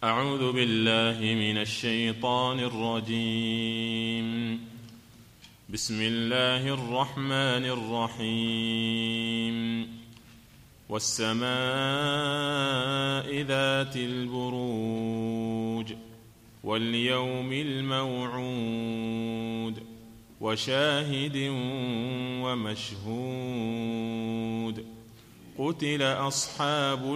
أعوذ بالله من الشيطان الرجيم. بسم الله الرحمن الرحيم. والسماء ذات البروج واليوم الموعود وشاهد ومشهود. قتل أصحاب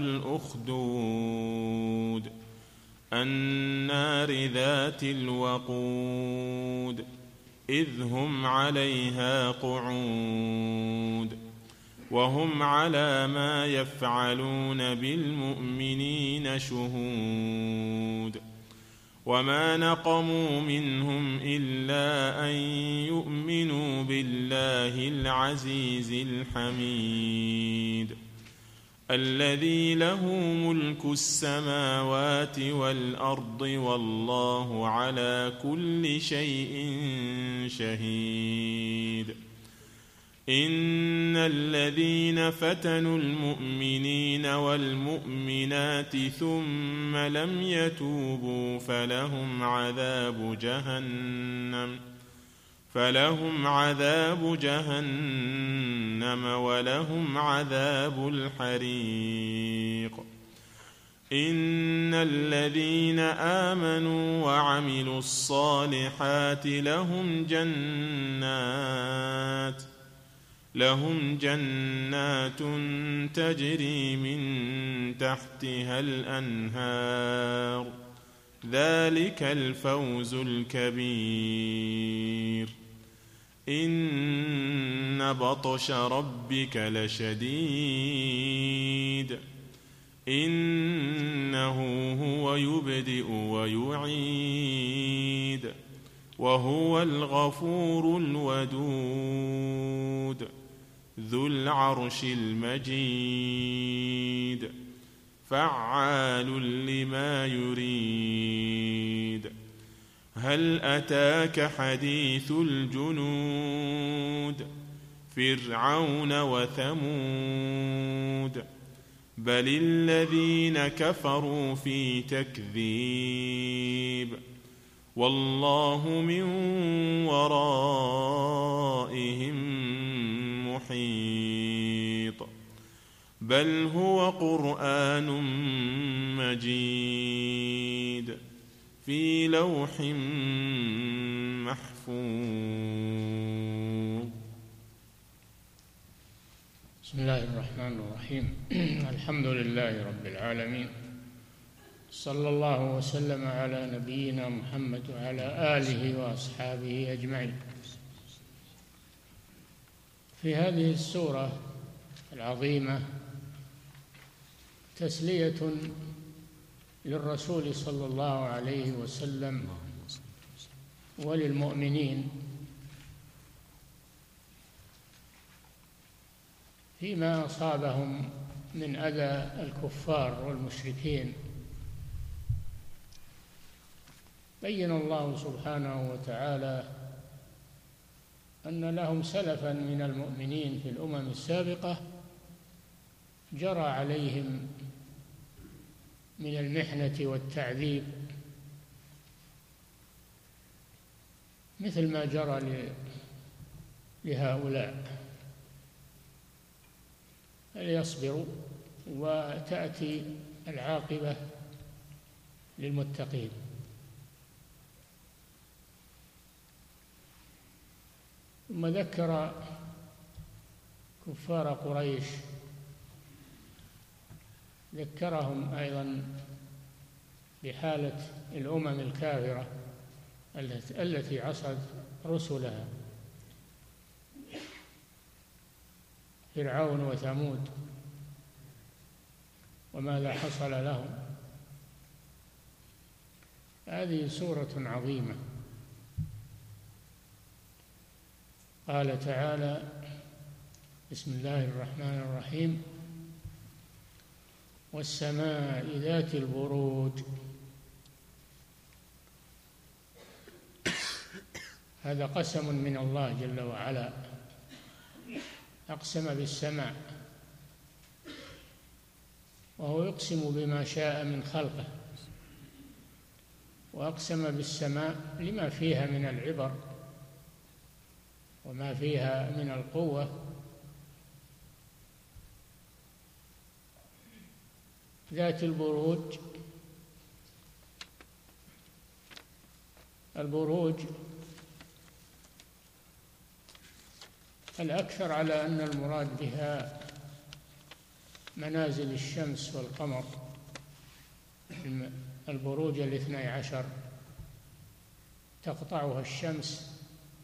الأخدود النار ذات الوقود إذ هم عليها قعود وهم على ما يفعلون بالمؤمنين شهود. وما نقموا منهم إلا أن يؤمنوا بالله العزيز الحميد الذي له ملك السماوات والأرض والله على كل شيء شهيد. إن الذين فتنوا المؤمنين والمؤمنات ثم لم يتوبوا فلهم عذاب جهنم ولهم عذاب الحريق. إن الذين آمنوا وعملوا الصالحات لهم جنات تجري من تحتها الأنهار ذلك الفوز الكبير. إن بطش ربك لشديد إنه هو يبدئ ويعيد وهو الغفور الودود ذو العرش المجيد فعال لما يريد. هل أتاك حديث الجنود فرعون وثمود بل الذين كفروا في تكذيب والله من ورائهم محيط. بل هو قرآن مجيد في لوح محفوظ. بسم الله الرحمن الرحيم. الحمد لله رب العالمين، صلى الله وسلم على نبينا محمد وعلى آله وأصحابه أجمعين. في هذه السورة العظيمة تسلية للرسول صلى الله عليه وسلم وللمؤمنين فيما أصابهم من أذى الكفار والمشركين. بين الله سبحانه وتعالى أن لهم سلفا من المؤمنين في الأمم السابقة جرى عليهم من المحنة والتعذيب مثل ما جرى لهؤلاء، فليصبروا وتأتي العاقبة للمتقين. ثم ذكر كفار قريش، ذكرهم أيضا بحالة الأمم الكافرة التي عصت رسلها، فرعون وثمود وماذا حصل لهم. هذه سورة عظيمة. قال تعالى: بسم الله الرحمن الرحيم: والسماء ذات البروج. هذا قسم من الله جل وعلا، أقسم بالسماء، وهو يقسم بما شاء من خلقه، وأقسم بالسماء لما فيها من العبر وما فيها من القوة. ذات البروج. البروج الأكثر على أن المراد بها منازل الشمس والقمر. البروج 12 تقطعها الشمس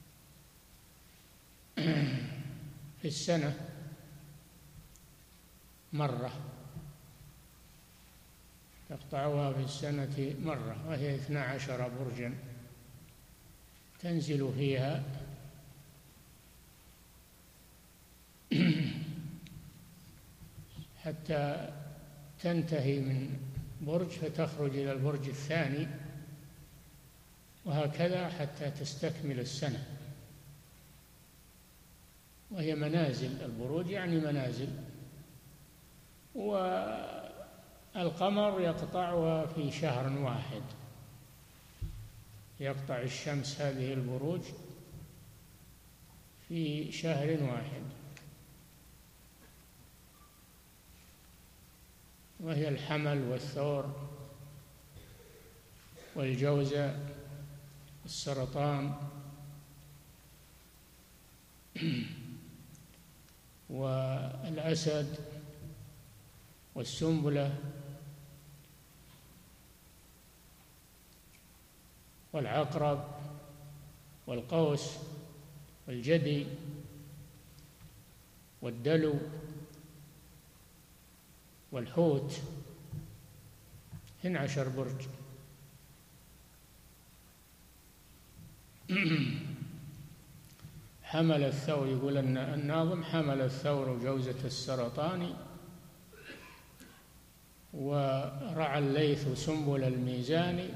في السنة مرة، تقطعها في السنة مرة، وهي 12 برجا تنزل فيها حتى تنتهي من برج فتخرج إلى البرج الثاني، وهكذا حتى تستكمل السنة. وهي منازل، البروج يعني منازل. والقمر يقطعها في شهر واحد، يقطع الشمس هذه البروج في شهر واحد، وهي الحمل والثور والجوزة والسرطان والأسد والسنبلة والعقرب والقوس والجدي والدلو والحوت. 12 برج. حمل الثور، يقول أن الناظم حمل الثور جوزة السرطان، ورعى الليث سنبل الميزان،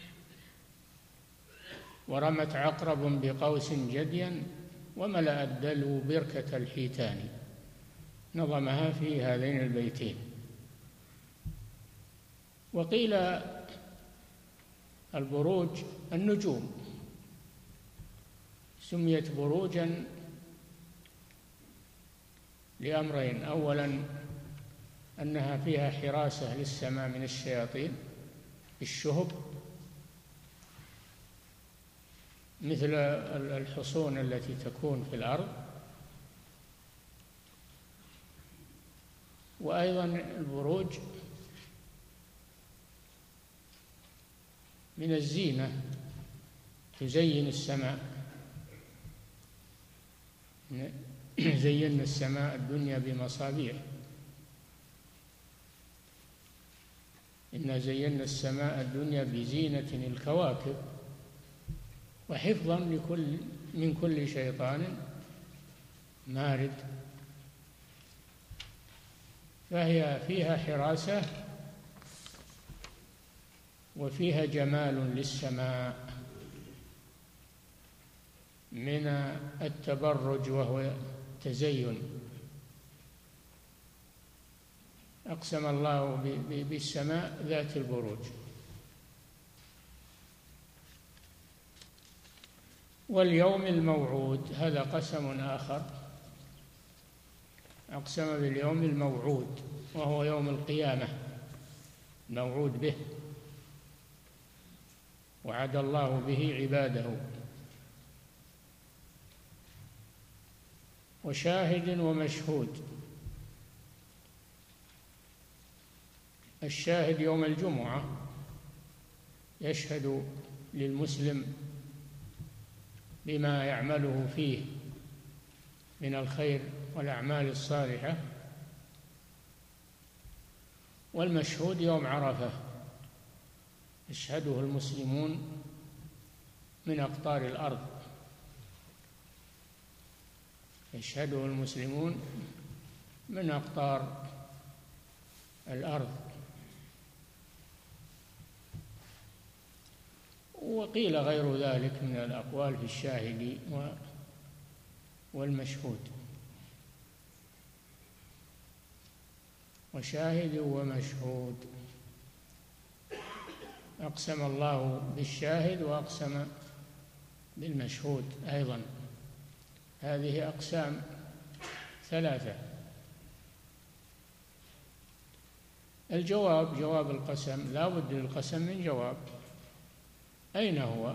ورمت عقرب بقوس جديا، وملأ الدلو بركة الحيتان. نظمها في هذين البيتين. وقيل البروج النجوم، سميت بروجا لأمرين: أولا أنها فيها حراسة للسماء من الشياطين الشهب، مثل الحصون التي تكون في الأرض. وأيضا البروج من الزينة، تزين السماء. زينا السماء الدنيا بمصابيح، إنا زينا السماء الدنيا بزينة الكواكب، وحفظا من كل شيطان مارد. فهي فيها حراسة وفيها جمال للسماء من التبرج وهو تزين. أقسم الله بالسماء ذات البروج. واليوم الموعود، هذا قسم آخر، أقسم باليوم الموعود، وهو يوم القيامة الموعود به، وعد الله به عباده. وشاهد ومشهود. الشاهد يوم الجمعة يشهد للمسلم بما يعمله فيه من الخير والأعمال الصالحة. والمشهود يوم عرفة يشهده المسلمون من أقطار الأرض، يشهده المسلمون من أقطار الأرض. وقيل غير ذلك من الأقوال في الشاهد والمشهود. وشاهد ومشهود. أقسم الله بالشاهد وأقسم بالمشهود أيضا. هذه أقسام ثلاثة. الجواب، جواب القسم، لا بد للقسم من جواب. أين هو؟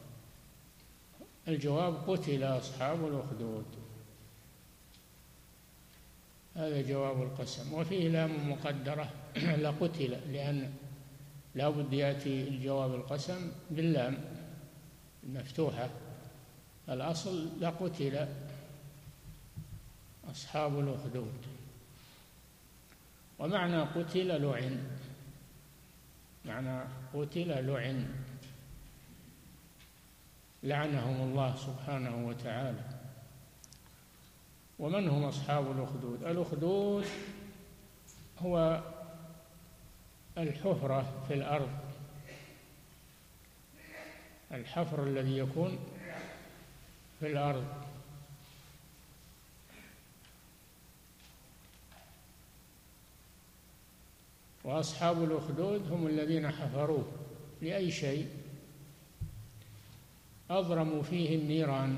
الجواب: قتل أصحاب الأخدود. هذا جواب القسم، وفيه لام مقدرة لقتل، لأن لا بد يأتي الجواب القسم باللام المفتوحة. الأصل: لقتل أصحاب الأخدود. ومعنى قتل لعن، معنى قتل لعن، لعنهم الله سبحانه وتعالى. ومن هم أصحاب الأخدود؟ الأخدود هو الحفرة في الأرض، الحفر الذي يكون في الأرض. وأصحاب الأخدود هم الذين حفروه لأي شيء أضرموا فيه النيران،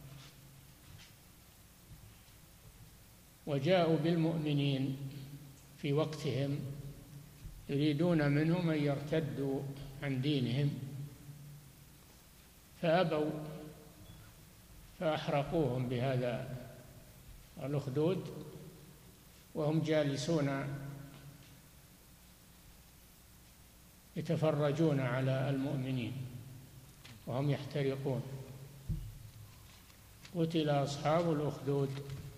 وجاءوا بالمؤمنين في وقتهم يريدون منهم أن يرتدوا عن دينهم، فأبوا فأحرقوهم بهذا الأخدود وهم جالسون يتفرجون على المؤمنين وهم يحترقون. قتل أصحاب الأخدود.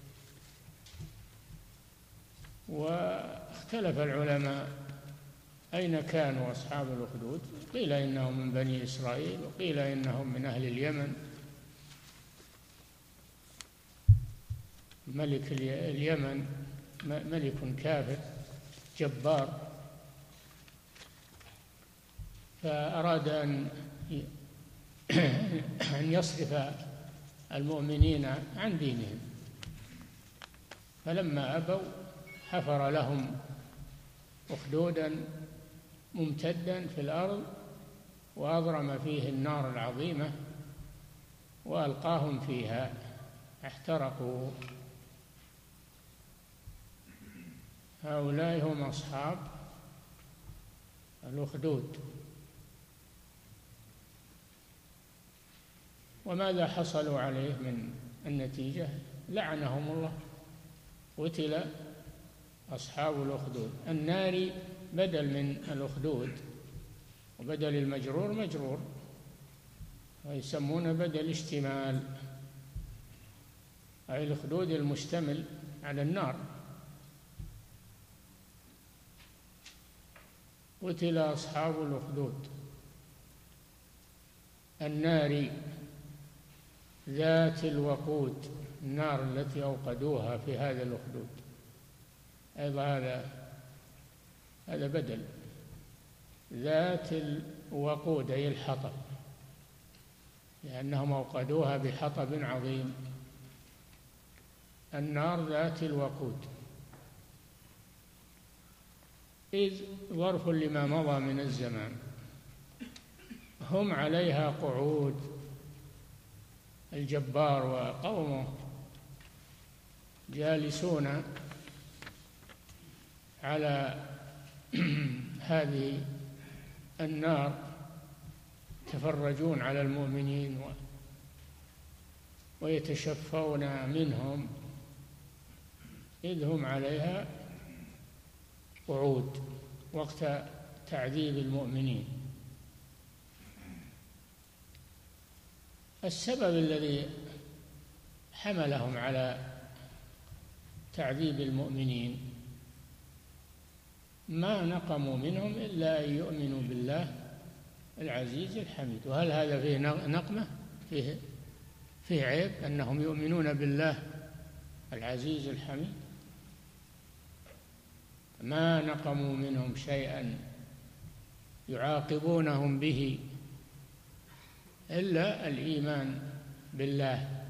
واختلف العلماء أين كانوا أصحاب الأخدود. قيل إنهم من بني إسرائيل، وقيل إنهم من أهل اليمن. ملك اليمن ملك كافر جبار، فأراد أن يصرف المؤمنين عن دينهم، فلما أبوا حفر لهم أخدودا ممتدا في الأرض وأضرم فيه النار العظيمة وألقاهم فيها، احترقوا. هؤلاء هم أصحاب الأخدود. وماذا حصلوا عليه من النتيجة؟ لعنهم الله. قتل أصحاب الأخدود. النار بدل من الأخدود، وبدل المجرور مجرور، ويسمون بدل اشتمال، أي الأخدود المشتمل على النار. قتل أصحاب الأخدود النار ذات الوقود، النار التي أوقدوها في هذا الأخدود. أيضا هذا بدل. ذات الوقود أي الحطب، لأنهم أوقدوها بحطب عظيم. النار ذات الوقود. إذ ظرف لما مضى من الزمان، هم عليها قعود. الجبار وقومه جالسون على هذه النار، يتفرجون على المؤمنين ويتشفون منهم، إذ هم عليها قعود وقت تعذيب المؤمنين. السبب الذي حملهم على تعذيب المؤمنين ما نقموا منهم إلا أن يؤمنوا بالله العزيز الحميد. وهل هذا فيه نقمة؟ فيه عيب أنهم يؤمنون بالله العزيز الحميد؟ ما نقموا منهم شيئا يعاقبونهم به إلا الإيمان بالله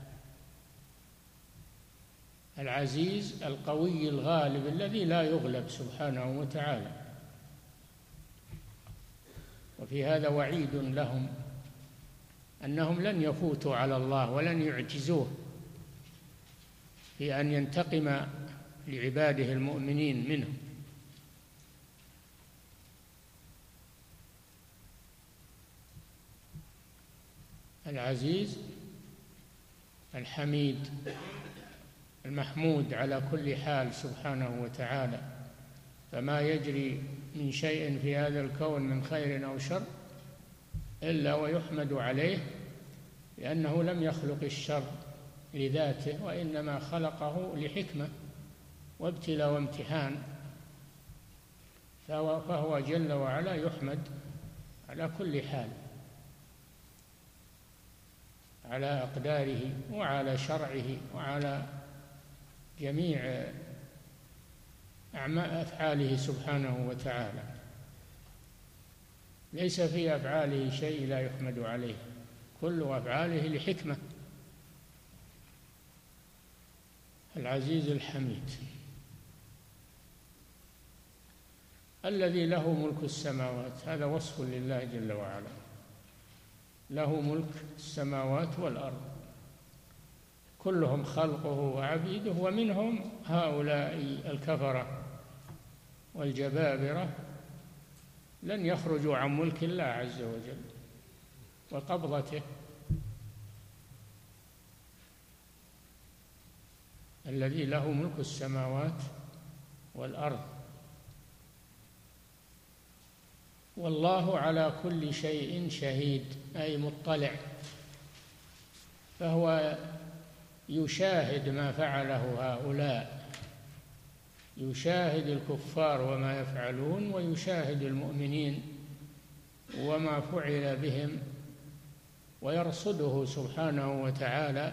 العزيز القوي الغالب الذي لا يغلب سبحانه وتعالى. وفي هذا وعيد لهم أنهم لن يفوتوا على الله ولن يعجزوه في أن ينتقم لعباده المؤمنين منه. العزيز الحميد المحمود على كل حال سبحانه وتعالى، فما يجري من شيء في هذا الكون من خير أو شر إلا ويحمد عليه، لأنه لم يخلق الشر لذاته، وإنما خلقه لحكمة وابتلاء وامتحان، فهو جل وعلا يحمد على كل حال، على أقداره وعلى شرعه وعلى جميع أفعاله سبحانه وتعالى. ليس في أفعاله شيء لا يحمد عليه، كل أفعاله لحكمة. العزيز الحميد الذي له ملك السماوات، هذا وصف لله جل وعلا، له ملك السماوات والأرض، كلهم خلقه وعبيده، ومنهم هؤلاء الكفرة والجبابرة لن يخرجوا عن ملك الله عز وجل وقبضته. الذي له ملك السماوات والأرض، والله على كل شيء شهيد، أي مطلع، فهو يشاهد ما فعله هؤلاء، يشاهد الكفار وما يفعلون، ويشاهد المؤمنين وما فعل بهم، ويرصده سبحانه وتعالى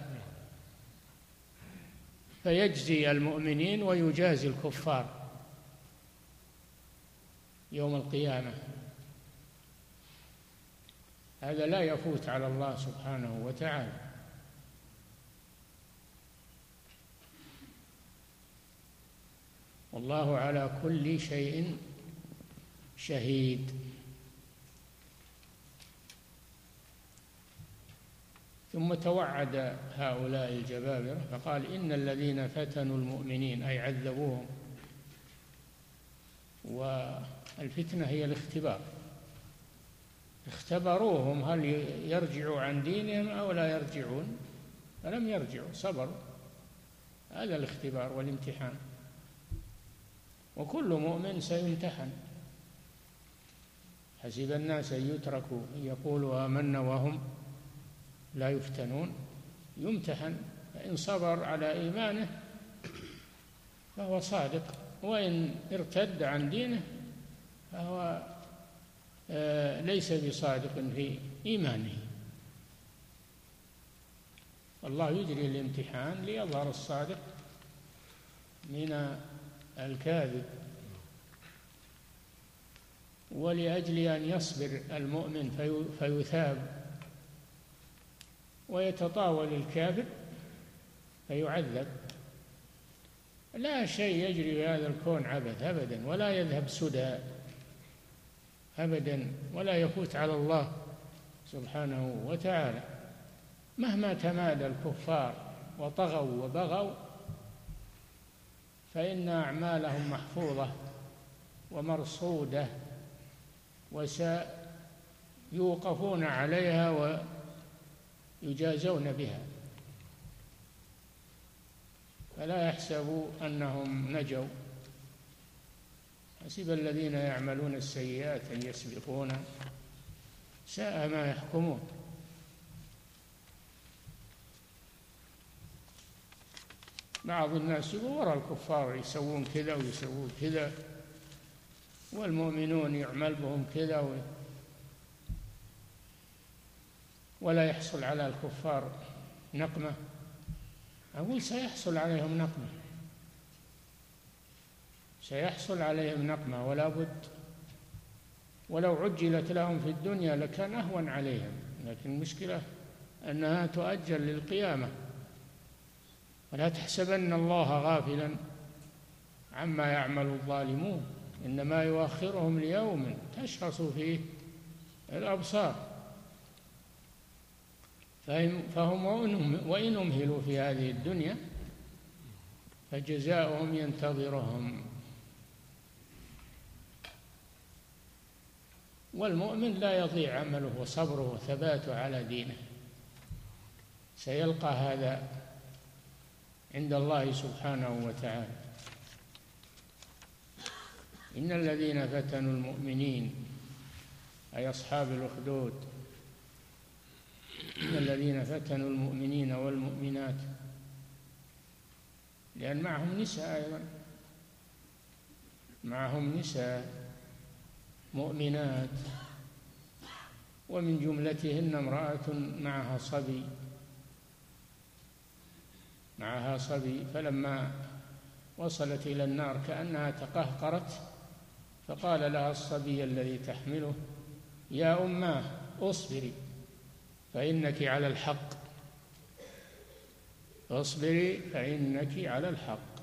فيجزي المؤمنين ويجازي الكفار يوم القيامة. هذا لا يفوت على الله سبحانه وتعالى. والله على كل شيء شهيد. ثم توعد هؤلاء الجبابرة فقال: إن الذين فتنوا المؤمنين، أي عذبوهم، والفتنة هي الاختبار، اختبروهم هل يرجعوا عن دينهم أو لا يرجعون، فلم يرجعوا، صبروا. هذا الاختبار والامتحان، وكل مؤمن سيمتحن. حسب الناس أن يتركوا أن يقولوا آمنا وهم لا يفتنون، يمتحن، فإن صبر على إيمانه فهو صادق، وإن ارتد عن دينه فهو ليس بصادق في إيمانه. الله يجري الامتحان ليظهر الصادق من الكاذب، ولأجل أن يصبر المؤمن فيثاب، ويتطاول الكافر فيعذب. لا شيء يجري في هذا الكون عبث أبدا، ولا يذهب سدى أبدا، ولا يفوت على الله سبحانه وتعالى. مهما تمادى الكفار وطغوا وبغوا فإن أعمالهم محفوظة ومرصودة، وسيوقفون عليها ويجازون بها، فلا يحسبوا أنهم نجوا. حسب الذين يعملون السيئات أن يسبقونا، ساء ما يحكمون. بعض الناس يقول وراء الكفار يسوون كذا ويسوون كذا، والمؤمنون يعمل بهم كذا، ولا يحصل على الكفار نقمة. أقول سيحصل عليهم نقمة، سيحصل عليهم نقمة ولا بد، ولو عجلت لهم في الدنيا لكان أهون عليهم، لكن المشكلة أنها تؤجل للقيامة. ولا تحسبن الله غافلا عما يعمل الظالمون، إنما يؤخرهم ليوم تشخص فيه الأبصار. فهم وإن أمهلوا في هذه الدنيا فجزاؤهم ينتظرهم. والمؤمن لا يضيع عمله وصبره وثباته على دينه، سيلقى هذا عند الله سبحانه وتعالى. إن الذين فتنوا المؤمنين أي أصحاب الأخدود، إن الذين فتنوا المؤمنين والمؤمنات، لأن معهم نساء أيضا، معهم نساء مؤمنات، ومن جملتهن امرأة معها صبي، فلما وصلت إلى النار كأنها تقهقرت، فقال لها الصبي الذي تحمله: يا أماه اصبري فإنك على الحق، اصبري فإنك على الحق.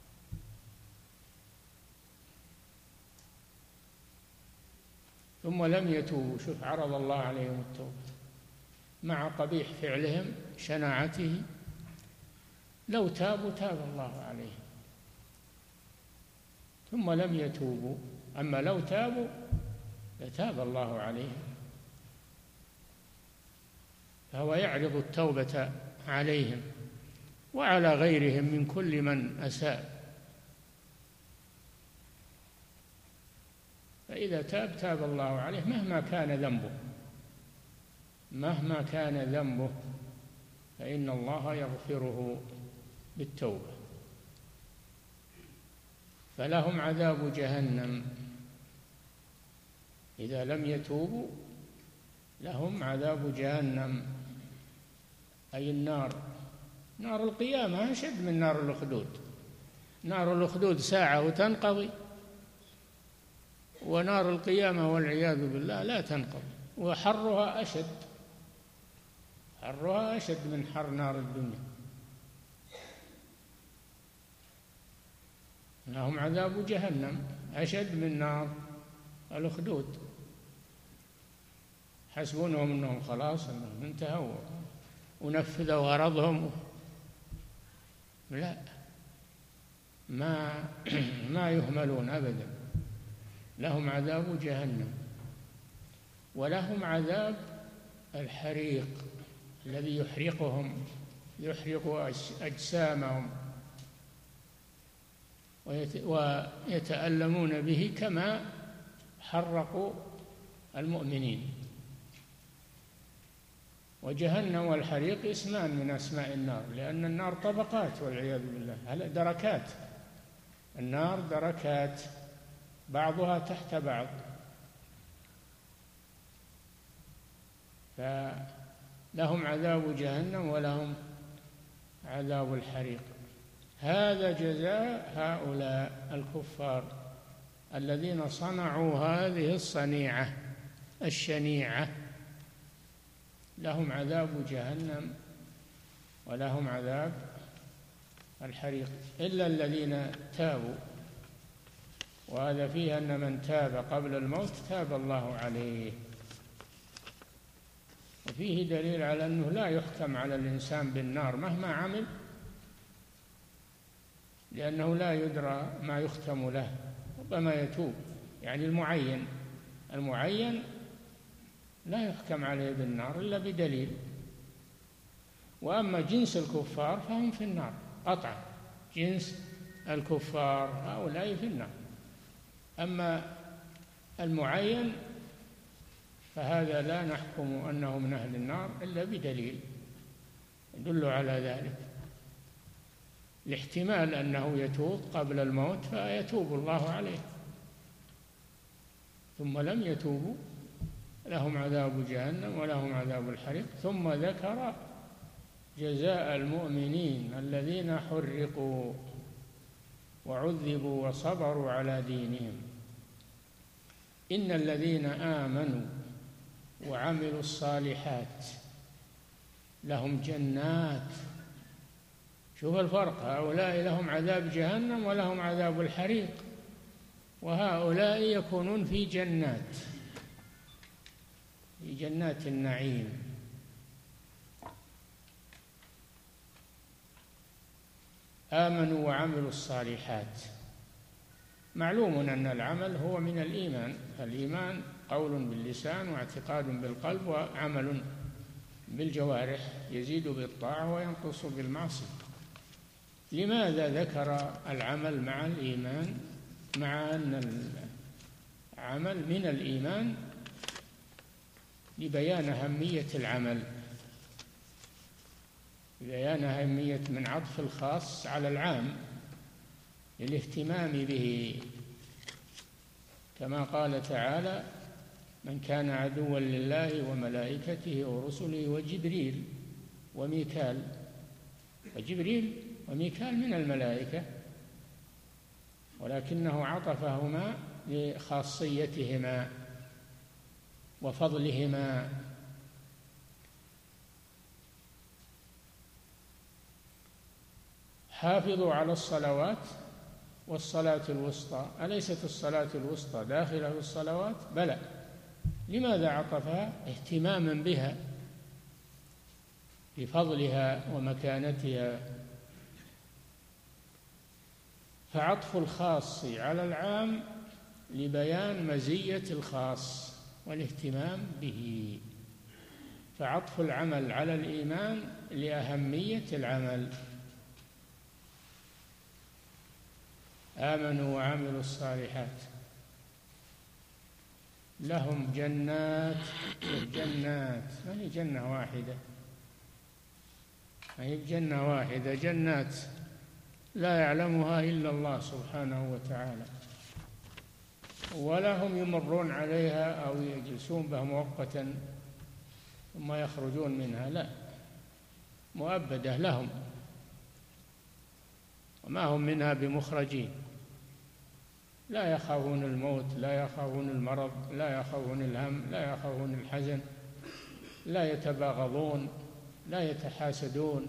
ثم لم يتوبوا. شوف، عرض الله عليهم التوبة مع قبيح فعلهم شناعته، لو تابوا تاب الله عليهم، ثم لم يتوبوا. أما لو تابوا لتاب الله عليهم. فهو يعرض التوبة عليهم وعلى غيرهم من كل من أساء، فإذا تاب الله عليه مهما كان ذنبه فإن الله يغفره بالتوبة. فلهم عذاب جهنم إذا لم يتوبوا، لهم عذاب جهنم أي النار. نار القيامة أشد من نار الأخدود. نار الأخدود ساعة وتنقضي، ونار القيامة والعياذ بالله لا تنقضي، وحرها أشد من حر نار الدنيا. لهم عذاب جهنم أشد من نار الأخدود. حسبونهم أنهم خلاص أنهم انتهوا ونفذوا غرضهم. لا، ما يهملون أبدا. لهم عذاب جهنم، ولهم عذاب الحريق الذي يحرق أجسامهم ويتألمون به كما حرقوا المؤمنين. وجهنم والحريق اسمان من أسماء النار، لأن النار طبقات والعياذ بالله، دركات. النار دركات بعضها تحت بعض، فلهم عذاب جهنم ولهم عذاب الحريق. هذا جزاء هؤلاء الكفار الذين صنعوا هذه الصنيعة الشنيعة. لهم عذاب جهنم ولهم عذاب الحريق، إلا الذين تابوا. وهذا فيه أن من تاب قبل الموت تاب الله عليه. وفيه دليل على أنه لا يحكم على الإنسان بالنار مهما عمل، لأنه لا يدرى ما يختم له، ربما يتوب. يعني المعين لا يحكم عليه بالنار إلا بدليل. وأما جنس الكفار فهم في النار قطعا، جنس الكفار هؤلاء في النار. أما المعين فهذا لا نحكم أنه من أهل النار إلا بدليل يدل على ذلك، لاحتمال أنه يتوب قبل الموت فيتوب الله عليه. ثم لم يتوبوا لهم عذاب جهنم ولهم عذاب الحريق. ثم ذكر جزاء المؤمنين الذين حرقوا وعذبوا وصبروا على دينهم. إن الذين آمنوا وعملوا الصالحات لهم جنات. شوف الفرق، هؤلاء لهم عذاب جهنم ولهم عذاب الحريق، وهؤلاء يكونون في جنات. في جنات النعيم. آمنوا وعملوا الصالحات. معلوم أن العمل هو من الإيمان، الإيمان قول باللسان واعتقاد بالقلب وعمل بالجوارح، يزيد بالطاعة وينقص بالمعصية. لماذا ذكر العمل مع الإيمان مع أن العمل من الإيمان؟ لبيان أهمية العمل، بيان أهمية من عطف الخاص على العام للاهتمام به، كما قال تعالى: من كان عدوا لله وملائكته ورسله وجبريل وميكال. وجبريل وميكال من الملائكة، ولكنه عطفهما لخاصيتهما وفضلهما. حافظوا على الصلوات والصلاة الوسطى. أليست الصلاة الوسطى داخلة في الصلوات؟ بلى. لماذا عطفها؟ اهتماما بها بفضلها ومكانتها. فعطف الخاص على العام لبيان مزية الخاص والاهتمام به. فعطف العمل على الإيمان لأهمية العمل. آمنوا وعملوا الصالحات لهم جنات ما هي جنة واحدة، ما هي جنة واحدة، جنات لا يعلمها إلا الله سبحانه وتعالى، ولا هم يمرون عليها أو يجلسون بها مؤقتا ثم يخرجون منها، لا، مؤبدة لهم، وما هم منها بمخرجين. لا يخافون الموت، لا يخافون المرض، لا يخافون الهم، لا يخافون الحزن، لا يتباغضون، لا يتحاسدون،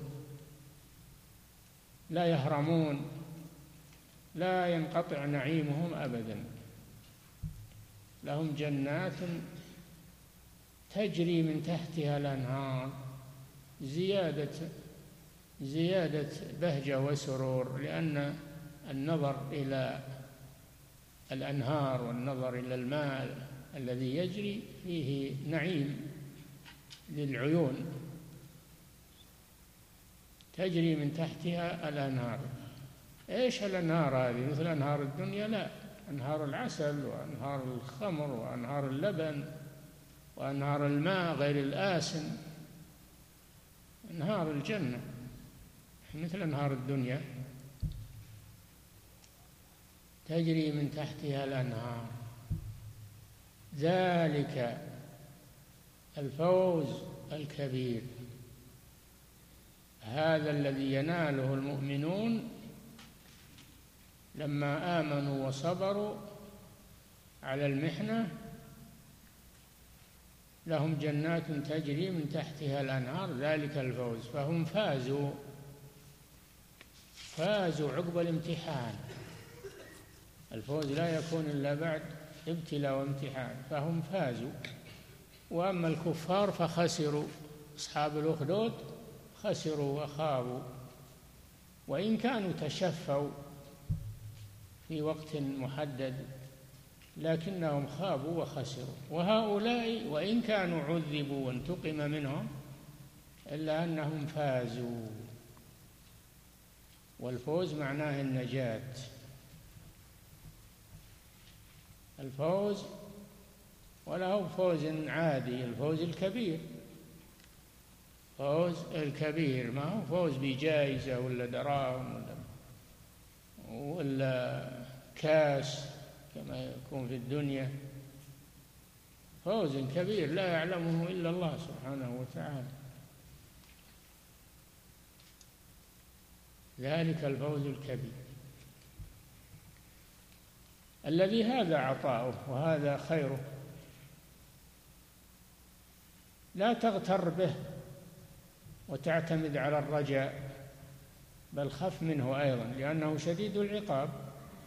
لا يهرمون، لا ينقطع نعيمهم أبدا. لهم جنات تجري من تحتها الأنهار، زيادة بهجة وسرور، لأن النظر إلى الأنهار والنظر إلى الماء الذي يجري فيه نعيم للعيون. تجري من تحتها الأنهار. إيش الأنهار هذه؟ مثل أنهار الدنيا؟ لا، أنهار العسل وأنهار الخمر وأنهار اللبن وأنهار الماء غير الآسن، أنهار الجنة مثل أنهار الدنيا، تجري من تحتها الأنهار. ذلك الفوز الكبير، هذا الذي يناله المؤمنون لما آمنوا وصبروا على المحنة. لهم جنات تجري من تحتها الأنهار، ذلك الفوز، فهم فازوا عقب الامتحان. الفوز لا يكون إلا بعد ابتلاء وامتحان، فهم فازوا. وأما الكفار فخسروا، أصحاب الأخدود خسروا وخابوا، وإن كانوا تشفوا في وقت محدد لكنهم خابوا وخسروا. وهؤلاء وإن كانوا عذبوا وانتقم منهم إلا أنهم فازوا، والفوز معناه النجاة. الفوز ولا هو فوز عادي، الفوز الكبير، فوز الكبير، ما هو فوز بجائزة ولا دراهم ولا كاس كما يكون في الدنيا. فوز كبير لا يعلمه إلا الله سبحانه وتعالى. ذلك الفوز الكبير الذي هذا عطاؤه وهذا خيره. لا تغتر به وتعتمد على الرجاء، بل خف منه أيضا، لأنه شديد العقاب،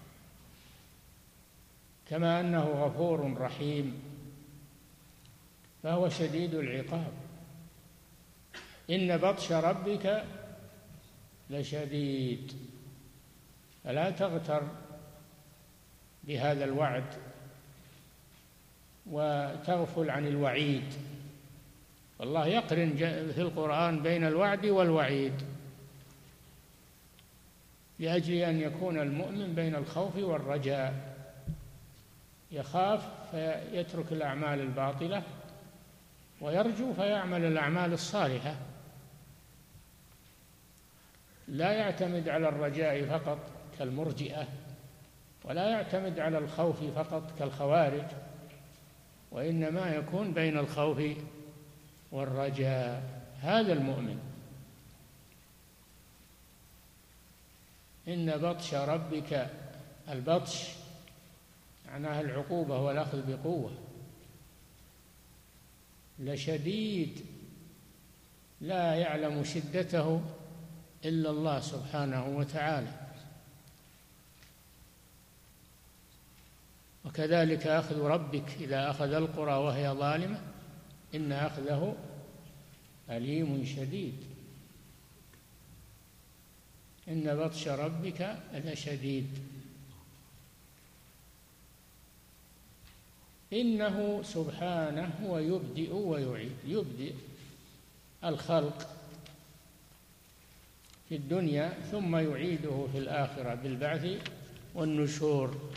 كما أنه غفور رحيم. فهو شديد العقاب. إن بطش ربك لشديد. فلا تغتر بهذا الوعد وتغفل عن الوعيد. والله يقرن في القرآن بين الوعد والوعيد لأجل أن يكون المؤمن بين الخوف والرجاء، يخاف فيترك الأعمال الباطلة، ويرجو فيعمل الأعمال الصالحة. لا يعتمد على الرجاء فقط كالمرجئة، ولا يعتمد على الخوف فقط كالخوارج، وإنما يكون بين الخوف والرجاء. هذا المؤمن. إن بطش ربك، البطش معناها العقوبة والأخذ بقوة، لشديد لا يعلم شدته إلا الله سبحانه وتعالى. وكذلك أخذ ربك إذا أخذ القرى وهي ظالمة إن أخذه أليم شديد. إن بطش ربك لشديد. إنه سبحانه هو يبدئ ويعيد. يبدئ الخلق في الدنيا ثم يعيده في الآخرة بالبعث والنشور.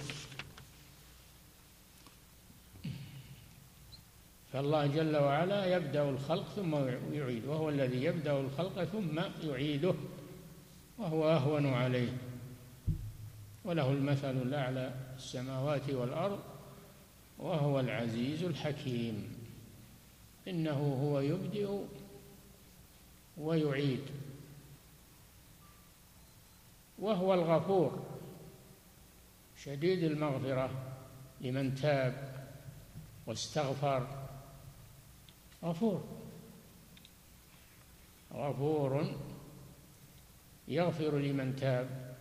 فالله جل وعلا يبدأ الخلق ثم يعيد، وهو الذي يبدأ الخلق ثم يعيده، وهو أهون عليه، وله المثل الأعلى في السماوات والأرض، وهو العزيز الحكيم. إنه هو يبدئ ويعيد، وهو الغفور شديد المغفرة لمن تاب واستغفر. غفور يغفر لمن تاب.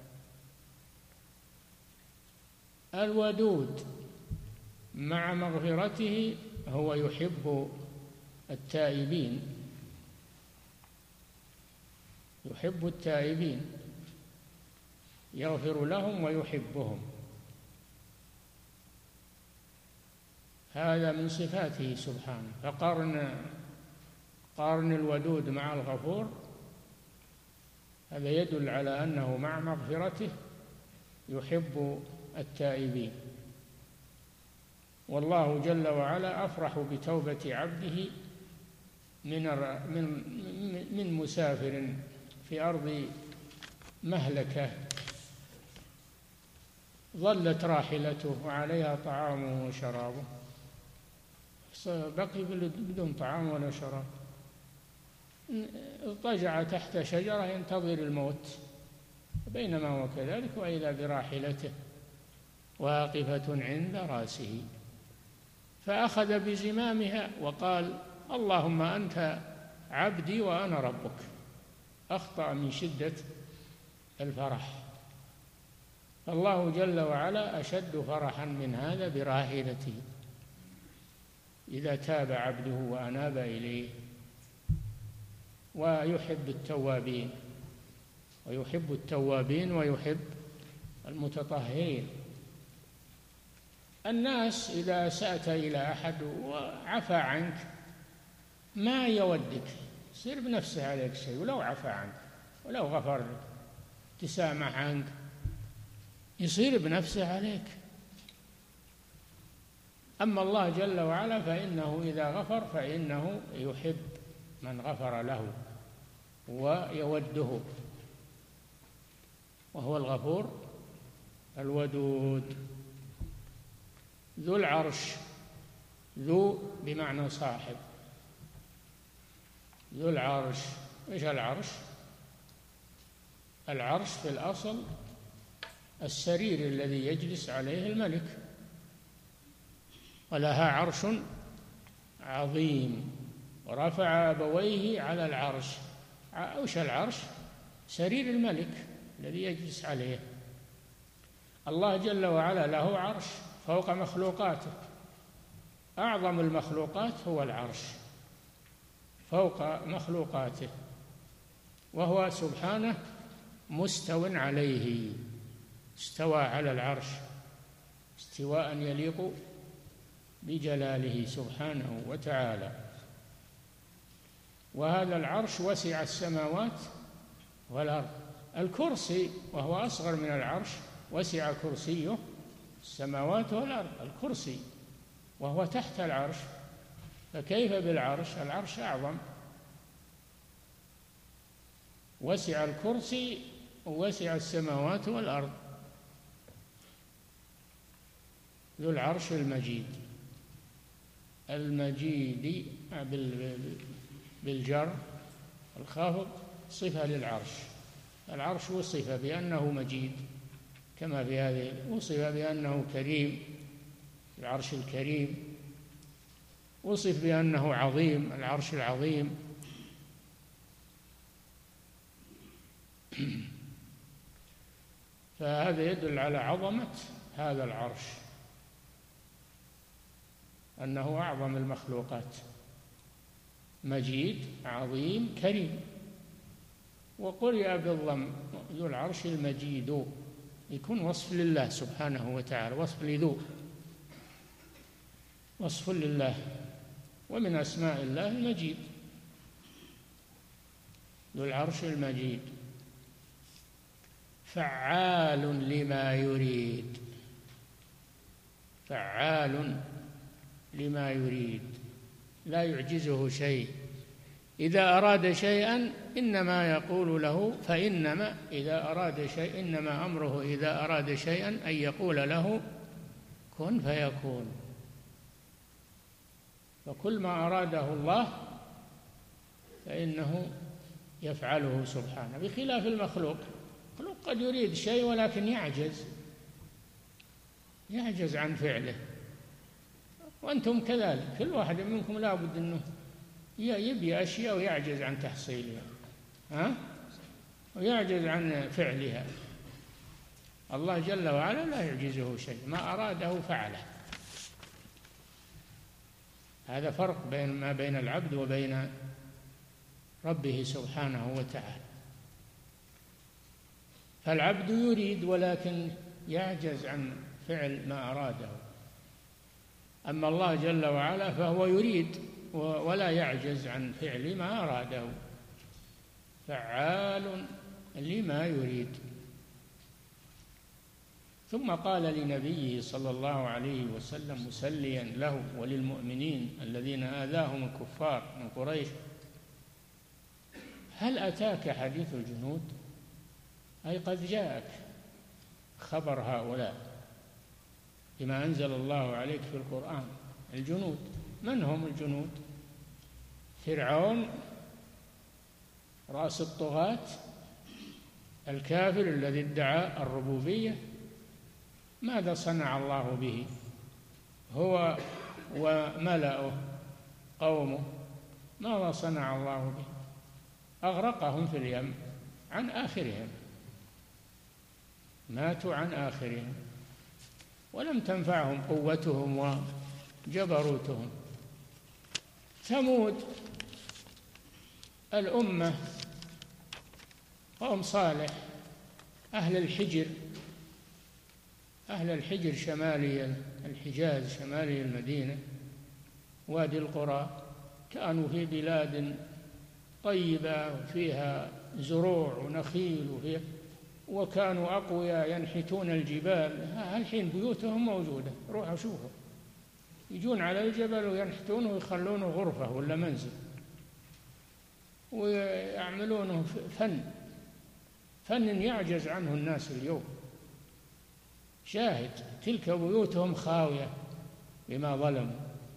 الودود مع مغفرته هو يحب التائبين، يحب التائبين، يغفر لهم ويحبهم. هذا من صفاته سبحانه. فقارن الودود مع الغفور، هذا يدل على أنه مع مغفرته يحب التائبين. والله جل وعلا أفرح بتوبة عبده من مسافر في أرض مهلكة ظلت راحلته وعليها طعامه وشرابه، بقي بدون طعام ولا شراب، اضطجع تحت شجرة ينتظر الموت، بينما هو كذلك وإذا براحلته واقفة عند رأسه، فأخذ بزمامها وقال: اللهم أنت عبدي وأنا ربك. أخطأ من شدة الفرح. الله جل وعلا أشد فرحا من هذا براحلته إذا تاب عبده وأناب إليه. ويحب التوابين ويحب المتطهرين. الناس إذا سأت إلى أحد وعفى عنك ما يودك، يصير بنفسه عليك شيء، ولو عفى عنك ولو غفر لك تسامح عنك يصير بنفسه عليك. أما الله جل وعلا فإنه إذا غفر فإنه يحب من غفر له ويوده، وهو الغفور الودود. ذو العرش، ذو بمعنى صاحب، ذو العرش. إيش العرش؟ العرش في الأصل السرير الذي يجلس عليه الملك، ولها عرش عظيم، ورفع أبويه على العرش. وش العرش؟ سرير الملك الذي يجلس عليه. الله جل وعلا له عرش فوق مخلوقاته، أعظم المخلوقات هو العرش فوق مخلوقاته، وهو سبحانه مستو عليه، استوى على العرش استواء يليق بجلاله سبحانه وتعالى. وهذا العرش وسع السماوات والأرض. الكرسي وهو أصغر من العرش وسع كرسيه السماوات والأرض، الكرسي وهو تحت العرش، فكيف بالعرش؟ العرش أعظم، وسع الكرسي ووسع السماوات والأرض. ذو العرش المجيد، المجيد بالجر الخافض صفة للعرش. العرش وصف بأنه مجيد كما في هذه، وصف بأنه كريم، العرش الكريم، وصف بأنه عظيم، العرش العظيم. فهذا يدل على عظمة هذا العرش، أنه أعظم المخلوقات، مجيد عظيم كريم. وقرئ بالضم ذو العرش المجيد، يكون وصف لله سبحانه وتعالى، وصف لذو، وصف لله، ومن أسماء الله المجيد، ذو العرش المجيد، فعال لما يريد، فعال لما يريد، لا يعجزه شيء. إذا أراد شيئا إنما يقول له فإنما، إذا أراد شيء إنما أمره إذا أراد شيئا أن يقول له كن فيكون. فكل ما أراده الله فإنه يفعله سبحانه، بخلاف المخلوق. المخلوق قد يريد شيء ولكن يعجز عن فعله، وأنتم كذلك، كل واحد منكم لا بد أنه يبي أشياء ويعجز عن تحصيلها، ويعجز عن فعلها. الله جل وعلا لا يعجزه شيء، ما أراده فعله. هذا فرق ما بين العبد وبين ربه سبحانه وتعالى. فالعبد يريد ولكن يعجز عن فعل ما أراده، أما الله جل وعلا فهو يريد ولا يعجز عن فعل ما أراده، فعال لما يريد. ثم قال لنبيه صلى الله عليه وسلم مسليا له وللمؤمنين الذين آذاهم الكفار من قريش: هل أتاك حديث الجنود؟ أي قد جاءك خبر هؤلاء بما أنزل الله عليك في القرآن. الجنود من هم الجنود؟ فرعون رأس الطغاة الكافر الذي ادعى الربوبية، ماذا صنع الله به هو وملأه قومه؟ ماذا صنع الله به؟ أغرقهم في اليم عن آخرهم، ماتوا عن آخرهم، ولم تنفعهم قوتهم وجبروتهم. ثمود الأمة قوم صالح، أهل الحجر شمالي الحجاز، شمالي المدينة، وادي القرى، كانوا في بلاد طيبة وفيها زروع ونخيل وكانوا أقوياء ينحتون الجبال. الحين بيوتهم موجودة، روحوا شوفوا، يجون على الجبل وينحتونه ويخلونه غرفة ولا منزل، ويعملونه فن يعجز عنه الناس اليوم. شاهد تلك بيوتهم خاوية بما ظلموا،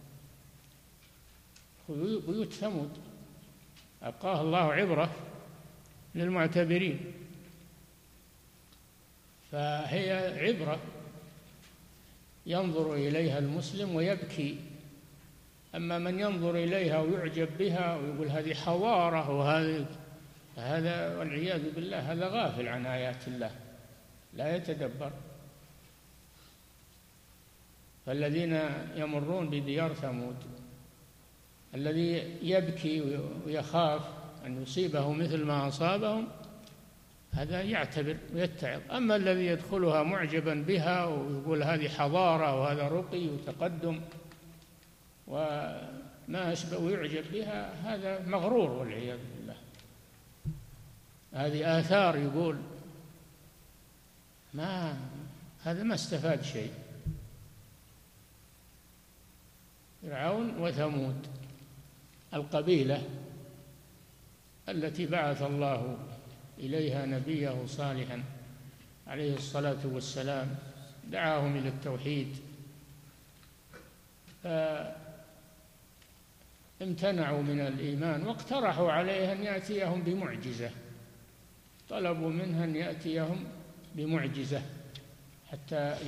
بيوت ثمود أبقاه الله عبرة للمعتبرين، فهي عبرة ينظر إليها المسلم ويبكي. أما من ينظر إليها ويعجب بها ويقول هذه حضارة هذا والعياذ بالله هذا غافل عن آيات الله، لا يتدبر. فالذين يمرون بديار ثمود الذي يبكي ويخاف أن يصيبه مثل ما أصابهم هذا يعتبر ويتعظ. أما الذي يدخلها معجبا بها ويقول هذه حضارة وهذا رقي وتقدم وما أشبه ويعجب بها هذا مغرور والعياذ بالله. هذه آثار يقول هذا ما استفاد شيء. فرعون وثمود القبيلة التي بعث الله إليها نبيه صالحا عليه الصلاة والسلام دعاهم إلى التوحيد فامتنعوا من الإيمان واقترحوا عليه أن يأتيهم بمعجزة. طلبوا منها أن يأتيهم بمعجزة حتى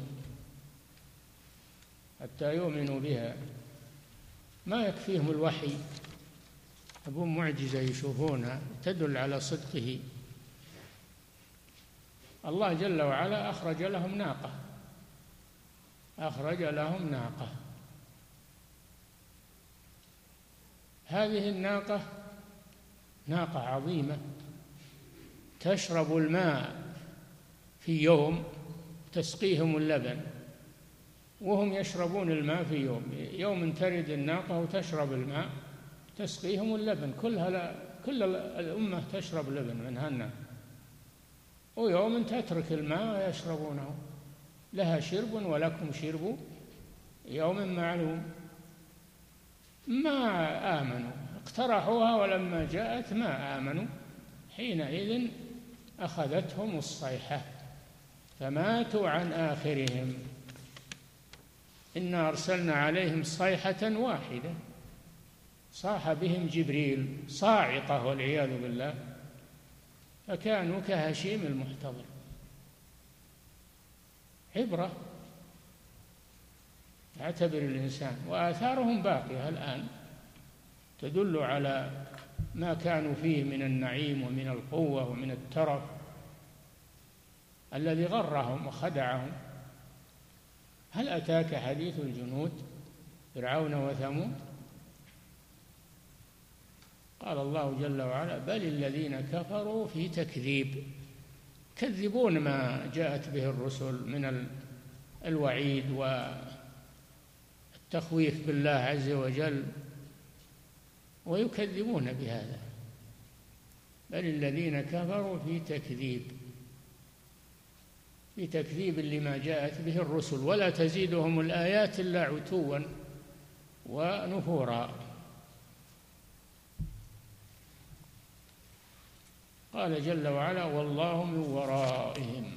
يؤمنوا بها. ما يكفيهم الوحي، يبون معجزة يشوفونها تدل على صدقه. الله جل وعلا أخرج لهم ناقة. هذه الناقة ناقة عظيمة تشرب الماء في يوم، تسقيهم اللبن وهم يشربون الماء في يوم ترد الناقة وتشرب الماء تسقيهم اللبن. كل الأمة تشرب لبن من هالناقة، ويوم تترك الماء ويشربونه. لها شرب ولكم شرب يوم معلوم. ما آمنوا، اقترحوها ولما جاءت ما آمنوا. حينئذ أخذتهم الصيحة فماتوا عن آخرهم. إنا أرسلنا عليهم صيحة واحدة صاح بهم جبريل صاعقة والعياذ بالله فكانوا كهشيم المحتضر. عبرة يعتبر الإنسان. وآثارهم باقية الآن تدل على ما كانوا فيه من النعيم ومن القوة ومن الترف الذي غرهم وخدعهم. هل أتاك حديث الجنود فرعون وثمود؟ قال الله جل وعلا بل الذين كفروا في تكذيب، يكذبون ما جاءت به الرسل من الوعيد والتخويف بالله عز وجل، ويكذبون بهذا. بل الذين كفروا في تكذيب لما جاءت به الرسل، ولا تزيدهم الآيات إلا عتوا ونفورا. قال جل وعلا والله من ورائهم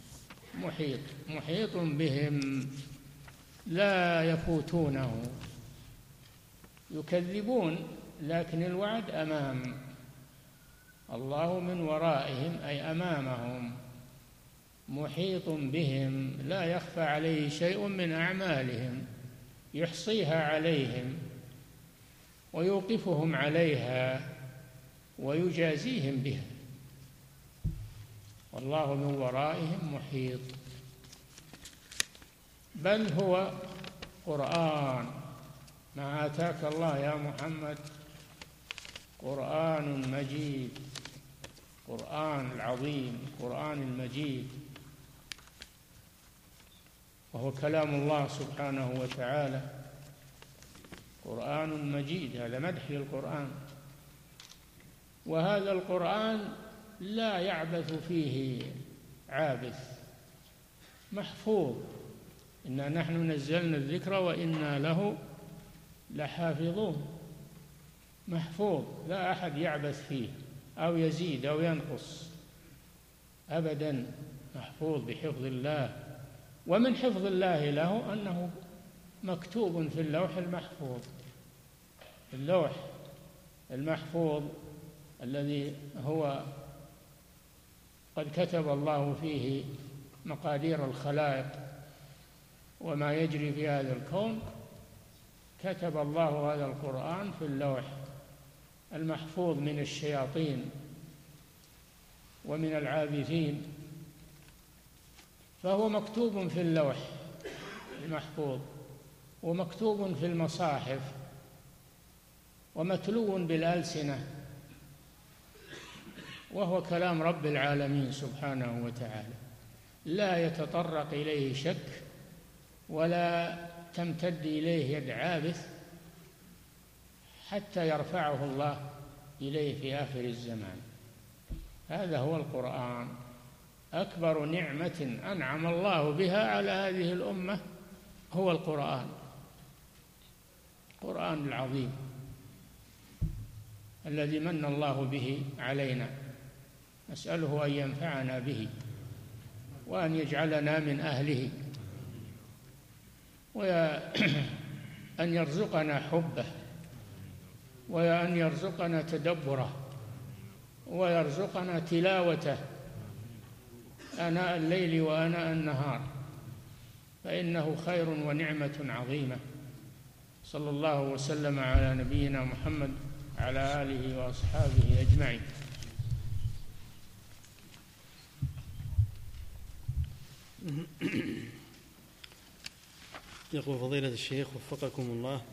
محيط بهم لا يفوتونه. يكذبون لكن الوعد أمام. الله من ورائهم أي أمامهم، محيط بهم لا يخفى عليه شيء من أعمالهم، يحصيها عليهم ويوقفهم عليها ويجازيهم بها. والله من ورائهم محيط. بل هو قرآن، ما آتاك الله يا محمد قرآن مجيد، قرآن العظيم، قرآن المجيد، وهو كلام الله سبحانه وتعالى. قرآن مجيد، هذا مدح للقرآن. وهذا القرآن لا يعبث فيه عابث، محفوظ. إنا نحن نزلنا الذكر وإنا له لحافظون. محفوظ، لا أحد يعبث فيه أو يزيد أو ينقص أبدا، محفوظ بحفظ الله. ومن حفظ الله له أنه مكتوب في اللوح المحفوظ، اللوح المحفوظ الذي هو قد كتب الله فيه مقادير الخلائق وما يجري في هذا الكون. كتب الله هذا القرآن في اللوح المحفوظ من الشياطين ومن العابثين، فهو مكتوب في اللوح المحفوظ ومكتوب في المصاحف ومتلو بالألسنة، وهو كلام رب العالمين سبحانه وتعالى، لا يتطرق إليه شك ولا تمتد إليه يد عابث حتى يرفعه الله إليه في آخر الزمان. هذا هو القرآن، أكبر نعمة أنعم الله بها على هذه الأمة هو القرآن العظيم الذي من الله به علينا. نسأله أن ينفعنا به وأن يجعلنا من أهله، وأن يرزقنا حبه، وأن يرزقنا تدبره، ويرزقنا تلاوته آناء الليل وآناء النهار، فإنه خير ونعمة عظيمة. صلى الله وسلم على نبينا محمد على آله وأصحابه أجمعين. يقول فضيلة الشيخ وفقكم الله،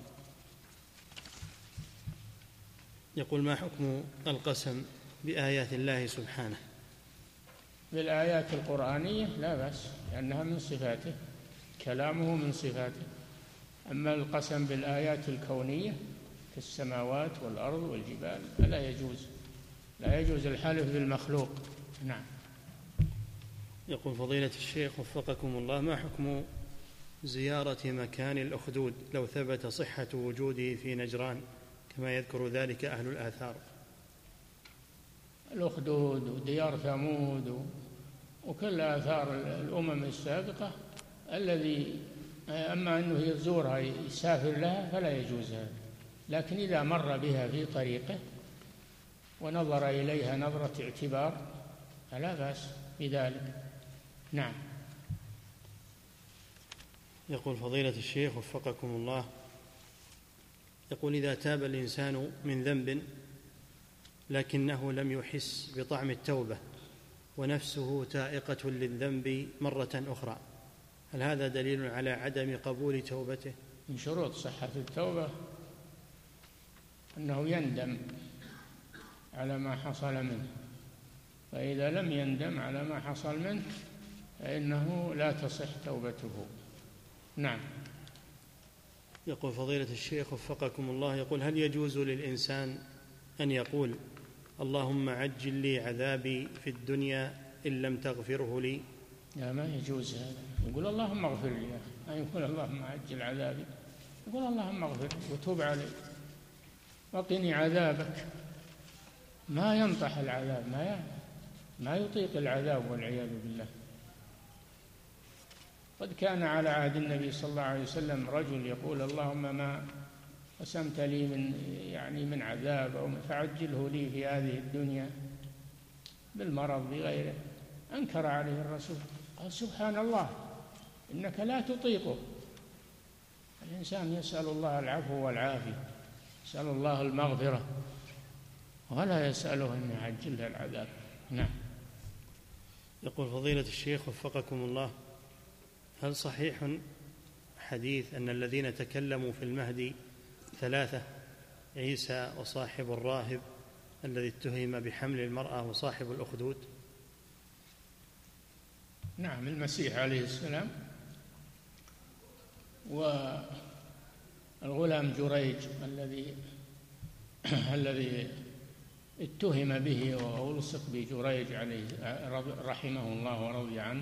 يقول: ما حكم القسم بآيات الله سبحانه؟ بالآيات القرآنية لا بأس، لأنها من صفاته، كلامه من صفاته. أما القسم بالآيات الكونية كالسماوات والأرض والجبال لا يجوز الحلف بالمخلوق. نعم. يقول فضيلة الشيخ وفقكم الله: ما حكم زيارة مكان الأخدود لو ثبت صحة وجوده في نجران كما يذكر ذلك أهل الآثار؟ الأخدود وديار ثمود وكل آثار الأمم السابقة، الذي أما أنه يزورها يسافر لها فلا يجوز هذا، لكن إذا مر بها في طريقه ونظر إليها نظرة اعتبار فلا بأس بذلك. نعم. يقول فضيلة الشيخ وفقكم الله، يقول: إذا تاب الإنسان من ذنب لكنه لم يحس بطعم التوبة ونفسه تائقة للذنب مرة أخرى، هل هذا دليل على عدم قبول توبته؟ من شروط صحة التوبة أنه يندم على ما حصل منه، فإذا لم يندم على ما حصل منه فإنه لا تصح توبته. نعم. يقول فضيلة الشيخ وفقكم الله، يقول: هل يجوز للإنسان أن يقول: اللهم عجل لي عذابي في الدنيا إن لم تغفره لي؟ لا، ما يجوز هذا. يقول اللهم اغفر لي، ما يقول اللهم عجل عذابي، يقول اللهم اغفر لي وتوب علي وقني عذابك. ما ينطح العذاب، ما يطيق العذاب والعياذ بالله. قد كان على عهد النبي صلى الله عليه وسلم رجل يقول اللهم ما قسمت لي من عذاب أو فعجله لي في هذه الدنيا بالمرض بغيره، أنكر عليه الرسول، قال سبحان الله إنك لا تطيقه. الإنسان يسأل الله العفو والعافية، يسأل الله المغفرة ولا يسأله أن يعجل العذاب. نعم. يقول فضيلة الشيخ وفقكم الله: هل صحيح حديث أن الذين تكلموا في المهدي 3، عيسى وصاحب الراهب الذي اتهم بحمل المرأة وصاحب الأخدود؟ نعم، المسيح عليه السلام والغلام جريج الذي اتهم به وألصق بجريج عليه رحمه الله ورضي عنه.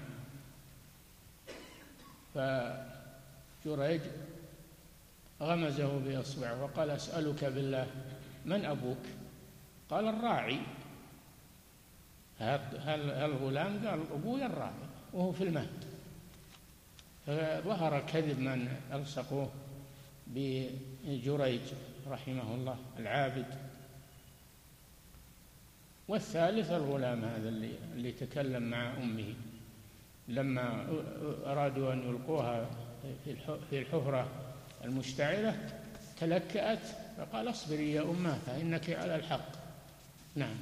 فجريج غمزه بإصبعه وقال أسألك بالله من أبوك؟ قال الراعي. الغلام قال أبوي الراعي وهو في المهد. فظهر كذب من ألصقوه بجريج رحمه الله العابد. والثالث الغلام هذا اللي تكلم مع أمه لما أرادوا أن يلقوها في الحفرة المشتعلة تلكأت فقال اصبري يا أمه فإنك على الحق. نعم.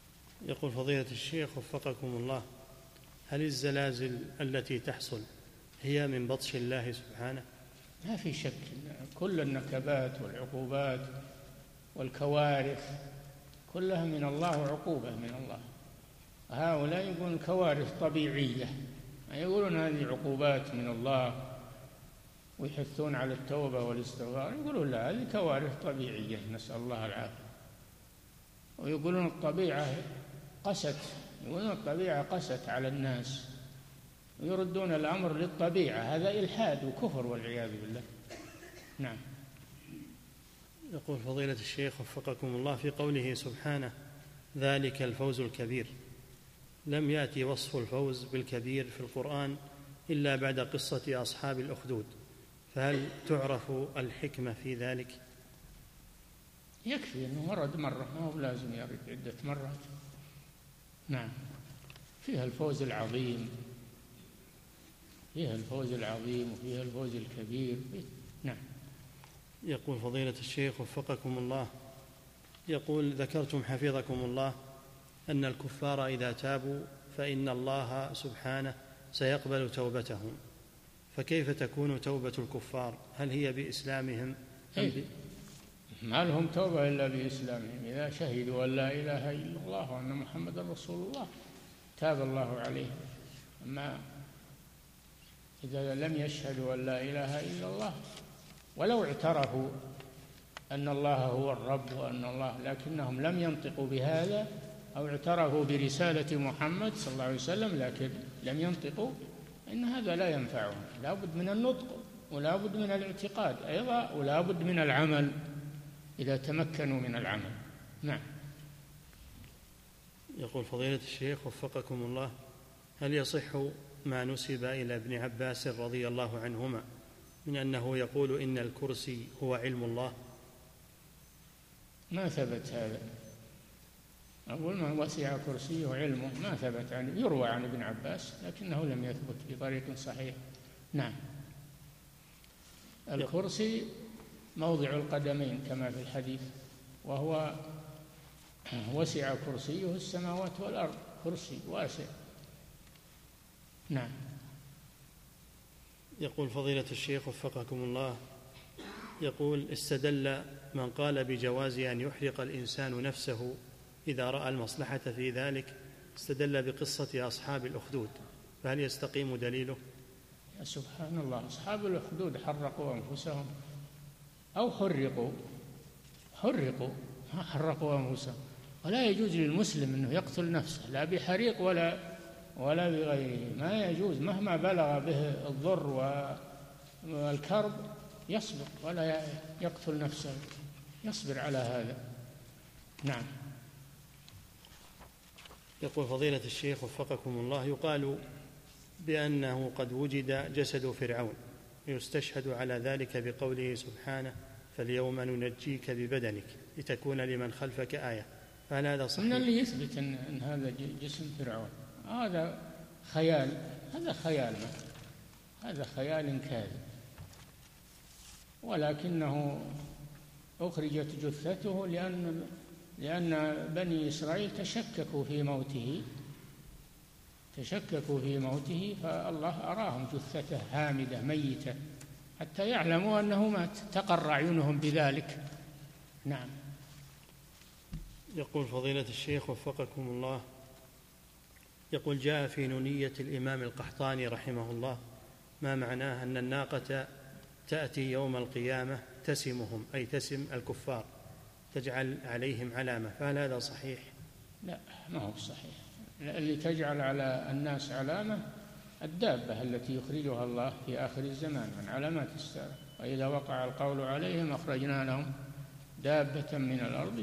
يقول فضيلة الشيخ وفقكم الله: هل الزلازل التي تحصل هي من بطش الله سبحانه؟ ما في شك، كل النكبات والعقوبات والكوارث كلها من الله وعقوبة من الله. هؤلاء يقولون كوارث طبيعية، يقولون هذه عقوبات من الله ويحثون على التوبة والاستغفار، يقولون لا، هذه كوارث طبيعية نسأل الله العافية. ويقولون الطبيعة قست، يقولون الطبيعة قست على الناس ويردون الأمر للطبيعة، هذا إلحاد وكفر والعياذ بالله. نعم. يقول فضيلة الشيخ وفقكم الله في قوله سبحانه ذلك الفوز الكبير، لم يأتي وصف الفوز بالكبير في القرآن إلا بعد قصة أصحاب الأخدود، فهل تعرف الحكمة في ذلك؟ يكفي أنه ورد مرة، ما هو لازم يرد عدة مرات. نعم، فيها الفوز العظيم، فيها الفوز العظيم وفيها الفوز الكبير. نعم. يقول فضيلة الشيخ وفقكم الله، يقول ذكرتم حفظكم الله أن الكفار إذا تابوا فإن الله سبحانه سيقبل توبتهم، فكيف تكون توبة الكفار؟ هل هي بإسلامهم ما لهم توبة إلا بإسلامهم، إذا شهدوا أن لا إله إلا الله وأن محمد رسول الله تاب الله عليهم. أما إذا لم يشهدوا أن لا إله إلا الله ولو اعترفوا أن الله هو الرب وأن الله، لكنهم لم ينطقوا بهذا، أو اعترفوا برسالة محمد صلى الله عليه وسلم لكن لم ينطقوا، إن هذا لا ينفعهم. لا بد من النطق ولا بد من الاعتقاد أيضا ولا بد من العمل إذا تمكنوا من العمل. نعم. يقول فضيلة الشيخ وفقكم الله، هل يصح ما نسب إلى ابن عباس رضي الله عنهما من أنه يقول إن الكرسي هو علم الله؟ ما ثبت هذا، أقول من وسع كرسيه علمه، ما ثبت عنه، يروى عن ابن عباس لكنه لم يثبت بطريق صحيح. نعم. الكرسي موضع القدمين كما في الحديث، وهو وسع كرسيه السماوات والأرض، كرسي واسع. نعم. يقول فضيلة الشيخ وفقكم الله، يقول استدل من قال بجواز أن يحرق الإنسان نفسه إذا رأى المصلحة في ذلك، استدل بقصة أصحاب الأخدود، فهل يستقيم دليله؟ يا سبحان الله، أصحاب الأخدود حرقوا أنفسهم أو حرقوا، ما حرقوا أنفسهم. ولا يجوز للمسلم أنه يقتل نفسه لا بحريق ولا بغيره، ما يجوز مهما بلغ به الضر والكرب، يصبر ولا يقتل نفسه، يصبر على هذا. نعم. يقول فضيلة الشيخ وفقكم الله، يقال بأنه قد وجد جسد فرعون، يستشهد على ذلك بقوله سبحانه فاليوم ننجيك ببدنك لتكون لمن خلفك آية، فهل هذا صحيح؟ من اللي يثبت أن هذا جسم فرعون؟ هذا خيال، هذا خيال كاذب، ولكنه أخرجت جثته لأن بني إسرائيل تشككوا في موته فالله أراهم جثته هامدة ميتة حتى يعلموا أنه مات، تقر أعينهم بذلك. نعم. يقول فضيلة الشيخ وفقكم الله، يقول جاء في نونية الإمام القحطاني رحمه الله ما معناه أن الناقة تأتي يوم القيامة تسمهم، أي تسم الكفار، تجعل عليهم علامة، فهل هذا صحيح؟ لا، ما هو صحيح. اللي تجعل على الناس علامة الدابة التي يخرجها الله في آخر الزمان من علامات الساعة، وإذا وقع القول عليهم أخرجنا لهم دابة من الأرض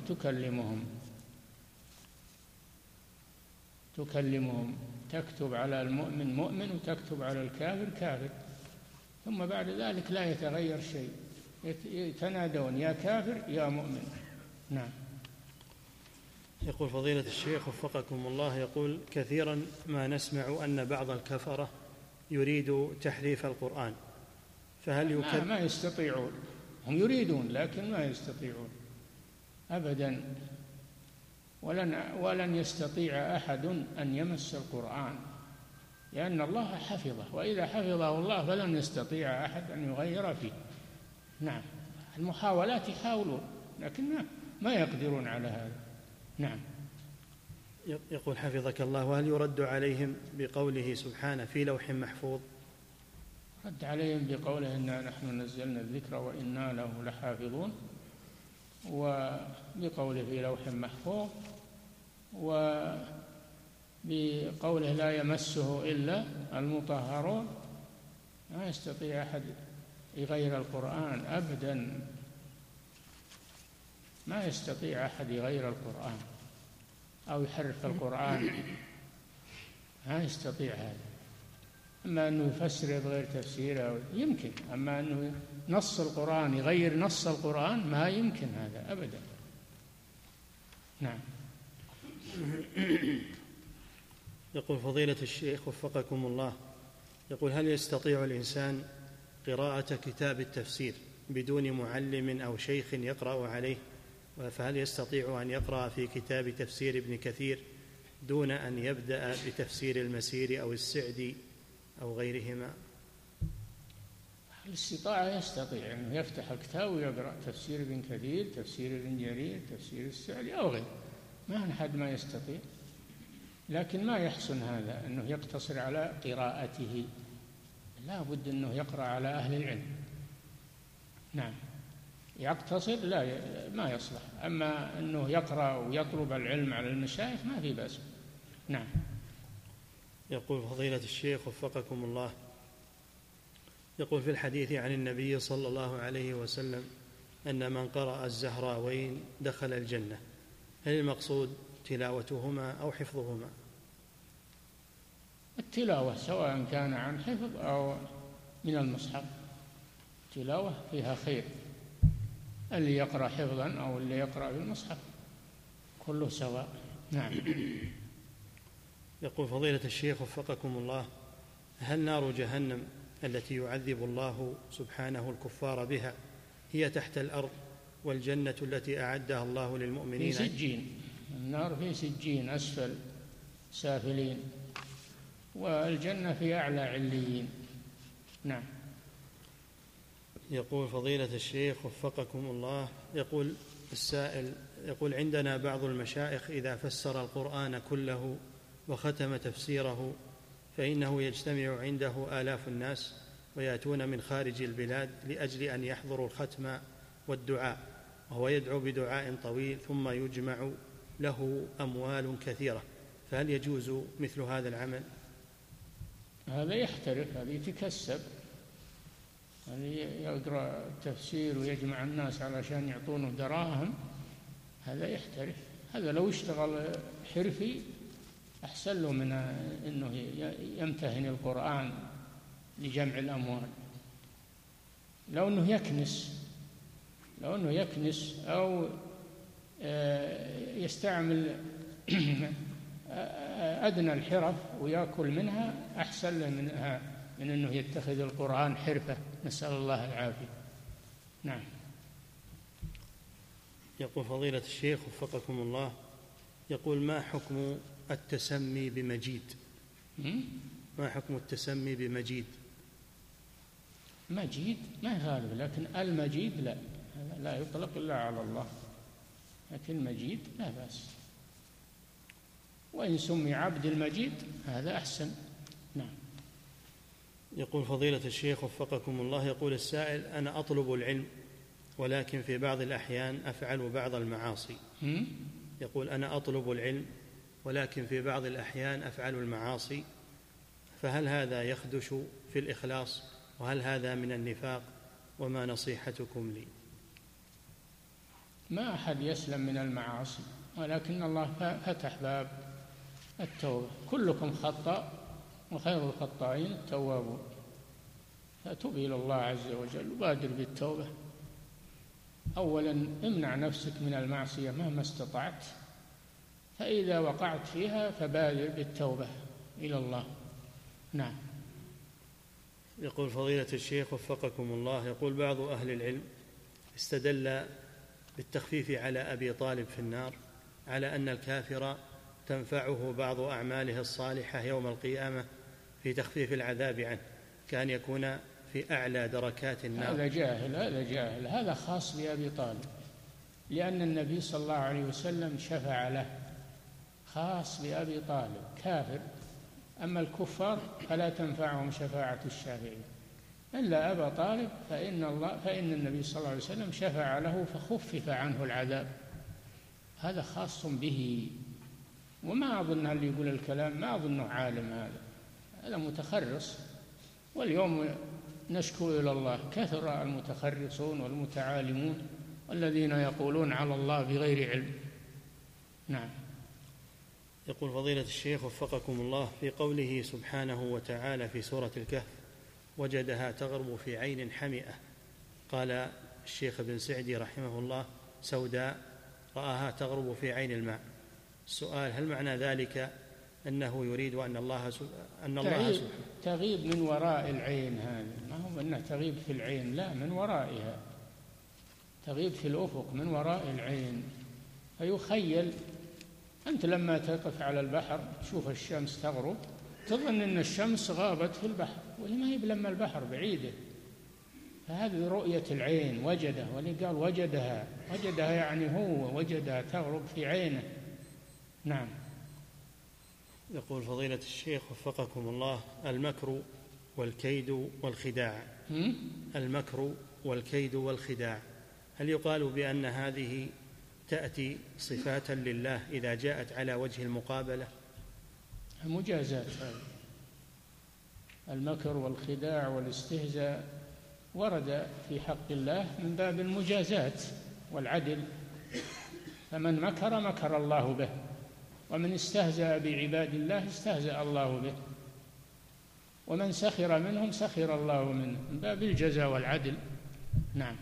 تكلمهم، تكتب على المؤمن مؤمن وتكتب على الكافر كافر، ثم بعد ذلك لا يتغير شيء، يتنادون يا كافر يا مؤمن. نعم. يقول فضيلة الشيخ وفقكم الله، يقول كثيرا ما نسمع أن بعض الكفرة يريد تحريف القرآن، فهل ما يستطيعون، هم يريدون لكن ما يستطيعون أبدا، ولن يستطيع أحد أن يمس القرآن لأن الله حفظه، وإذا حفظه الله فلن يستطيع أحد أن يغير فيه. نعم، المحاولات يحاولون لكن ما يقدرون على هذا. نعم. يقول حفظك الله: وهل يرد عليهم بقوله سبحانه في لوح محفوظ؟ رد عليهم بقوله إنا نحن نزلنا الذكر وإنا له لحافظون، وبقوله في لوح محفوظ، وبقوله لا يمسه إلا المطهرون. ما يستطيع أحد يغير القرآن أبدا، ما يستطيع أحد يغير القرآن أو يحرف القرآن، ما يستطيع هذا. أما أنه يفسر بغير تفسير يمكن، أما أنه نص القرآن يغير نص القرآن ما يمكن هذا أبدا. نعم. يقول فضيلة الشيخ وفقكم الله، يقول: هل يستطيع الإنسان قراءة كتاب التفسير بدون معلم أو شيخ يقرأ عليه؟ فهل يستطيع أن يقرأ في كتاب تفسير ابن كثير دون أن يبدأ بتفسير المسير أو السعدي أو غيرهما؟ الاستطاعة يستطيع أنه يفتح الكتاب ويقرأ تفسير ابن كثير، تفسير ابن جرير، تفسير السعدي أو غيره، ما أحد ما يستطيع، لكن ما يحسن هذا أنه يقتصر على قراءته، لا بد أنه يقرأ على أهل العلم. نعم، يقتصر لا ما يصلح، أما أنه يقرأ ويطلب العلم على المشايخ ما في بأس. نعم. يقول فضيلة الشيخ وفقكم الله، يقول في الحديث عن النبي صلى الله عليه وسلم أن من قرأ الزهراوين دخل الجنة، هل المقصود تلاوتهما أو حفظهما؟ التلاوة سواء كان عن حفظ أو من المصحف، تلاوة فيها خير، اللي يقرأ حفظا أو اللي يقرأ بالمصحف كله سواء. نعم. يقول فضيلة الشيخ وفقكم الله: هل نار جهنم التي يعذب الله سبحانه الكفار بها هي تحت الأرض، والجنة التي أعدها الله للمؤمنين في سجين؟ النار في سجين أسفل سافلين، والجنة في أعلى عليين. نعم. يقول فضيلة الشيخ وفقكم الله، يقول السائل: يقول عندنا بعض المشايخ إذا فسر القرآن كله وختم تفسيره فإنه يجتمع عنده آلاف الناس ويأتون من خارج البلاد لأجل أن يحضروا الختم والدعاء، وهو يدعو بدعاء طويل ثم يجمع له أموال كثيرة، فهل يجوز مثل هذا العمل؟ هذا يحترف، هذا يتكسب، هذا يقرأ التفسير ويجمع الناس علشان يعطونه دراهم، هذا يحترف. هذا لو اشتغل حرفي أحسن له من أنه يمتهن القرآن لجمع الأموال. لو أنه يكنس أو يستعمل أدنى الحرف ويأكل منها أحسن له من أنه يتخذ القرآن حرفة، نسأل الله العافية. نعم. يقول فضيلة الشيخ وفقكم الله، يقول: ما حكم التسمي بمجيد؟ ما حكم التسمي بمجيد؟ مجيد ما يغالب، لكن المجيد لا، لا يطلق إلا على الله، لكن مجيد لا بأس، وإن سمي عبد المجيد هذا أحسن. نعم. يقول فضيلة الشيخ وفقكم الله، يقول السائل: أنا أطلب العلم ولكن في بعض الأحيان أفعل بعض المعاصي. يقول: أنا أطلب العلم ولكن في بعض الأحيان أفعل المعاصي، فهل هذا يخدش في الإخلاص؟ وهل هذا من النفاق؟ وما نصيحتكم لي؟ ما أحد يسلم من المعاصي، ولكن الله فتح باب التوبة، كلكم خطاء وخير الخطائين التوابون، فتوب إلى الله عز وجل وبادر بالتوبة. أولا امنع نفسك من المعصية مهما استطعت، فإذا وقعت فيها فبادر بالتوبة إلى الله. نعم. يقول فضيلة الشيخ وفقكم الله، يقول بعض أهل العلم استدل بالتخفيف على أبي طالب في النار على أن الكافر تنفعه بعض أعماله الصالحة يوم القيامة في تخفيف العذاب عنه كأن يكون في أعلى دركات النار. هذا جاهل، هذا خاص بأبي طالب، لأن النبي صلى الله عليه وسلم شفع له، خاص بأبي طالب كافر. أما الكفار فلا تنفعهم شفاعة الشافعين، إلا أبا طالب فإن النبي صلى الله عليه وسلم شفع له فخفف عنه العذاب، هذا خاص به. وما أظن اللي يقول الكلام ما أظنه عالم، هذا متخرص. واليوم نشكو إلى الله كثر المتخرصون والمتعالمون والذين يقولون على الله بغير علم. نعم. يقول فضيلة الشيخ وفقكم الله، في قوله سبحانه وتعالى في سورة الكهف: وجدها تغرب في عين حمئة، قال الشيخ ابن سعدي رحمه الله: سوداء، رآها تغرب في عين الماء. السؤال: هل معنى ذلك أنه يريد أن الله تغيب من وراء العين؟ هذا ما هو أنه تغيب في العين، لا، من ورائها، تغيب في الأفق من وراء العين. فيخيل أنت لما تقف على البحر تشوف الشمس تغرب تظن أن الشمس غابت في البحر، وهي ما هي لما البحر بعيدة. فهذه رؤية العين، وجده، ولي قال وجدها يعني هو وجدها تغرب في عينه. نعم. يقول فضيلة الشيخ وفقكم الله: المكر والكيد والخداع، المكر والكيد والخداع، هل يقال بأن هذه تأتي صفات لله إذا جاءت على وجه المقابلة؟ مجازات. المكر والخداع والاستهزاء ورد في حق الله من باب المجازات والعدل، فمن مكر الله به، ومن استهزأ بعباد الله استهزأ الله به، ومن سخر منهم سخر الله منه، من باب الجزاء والعدل. نعم.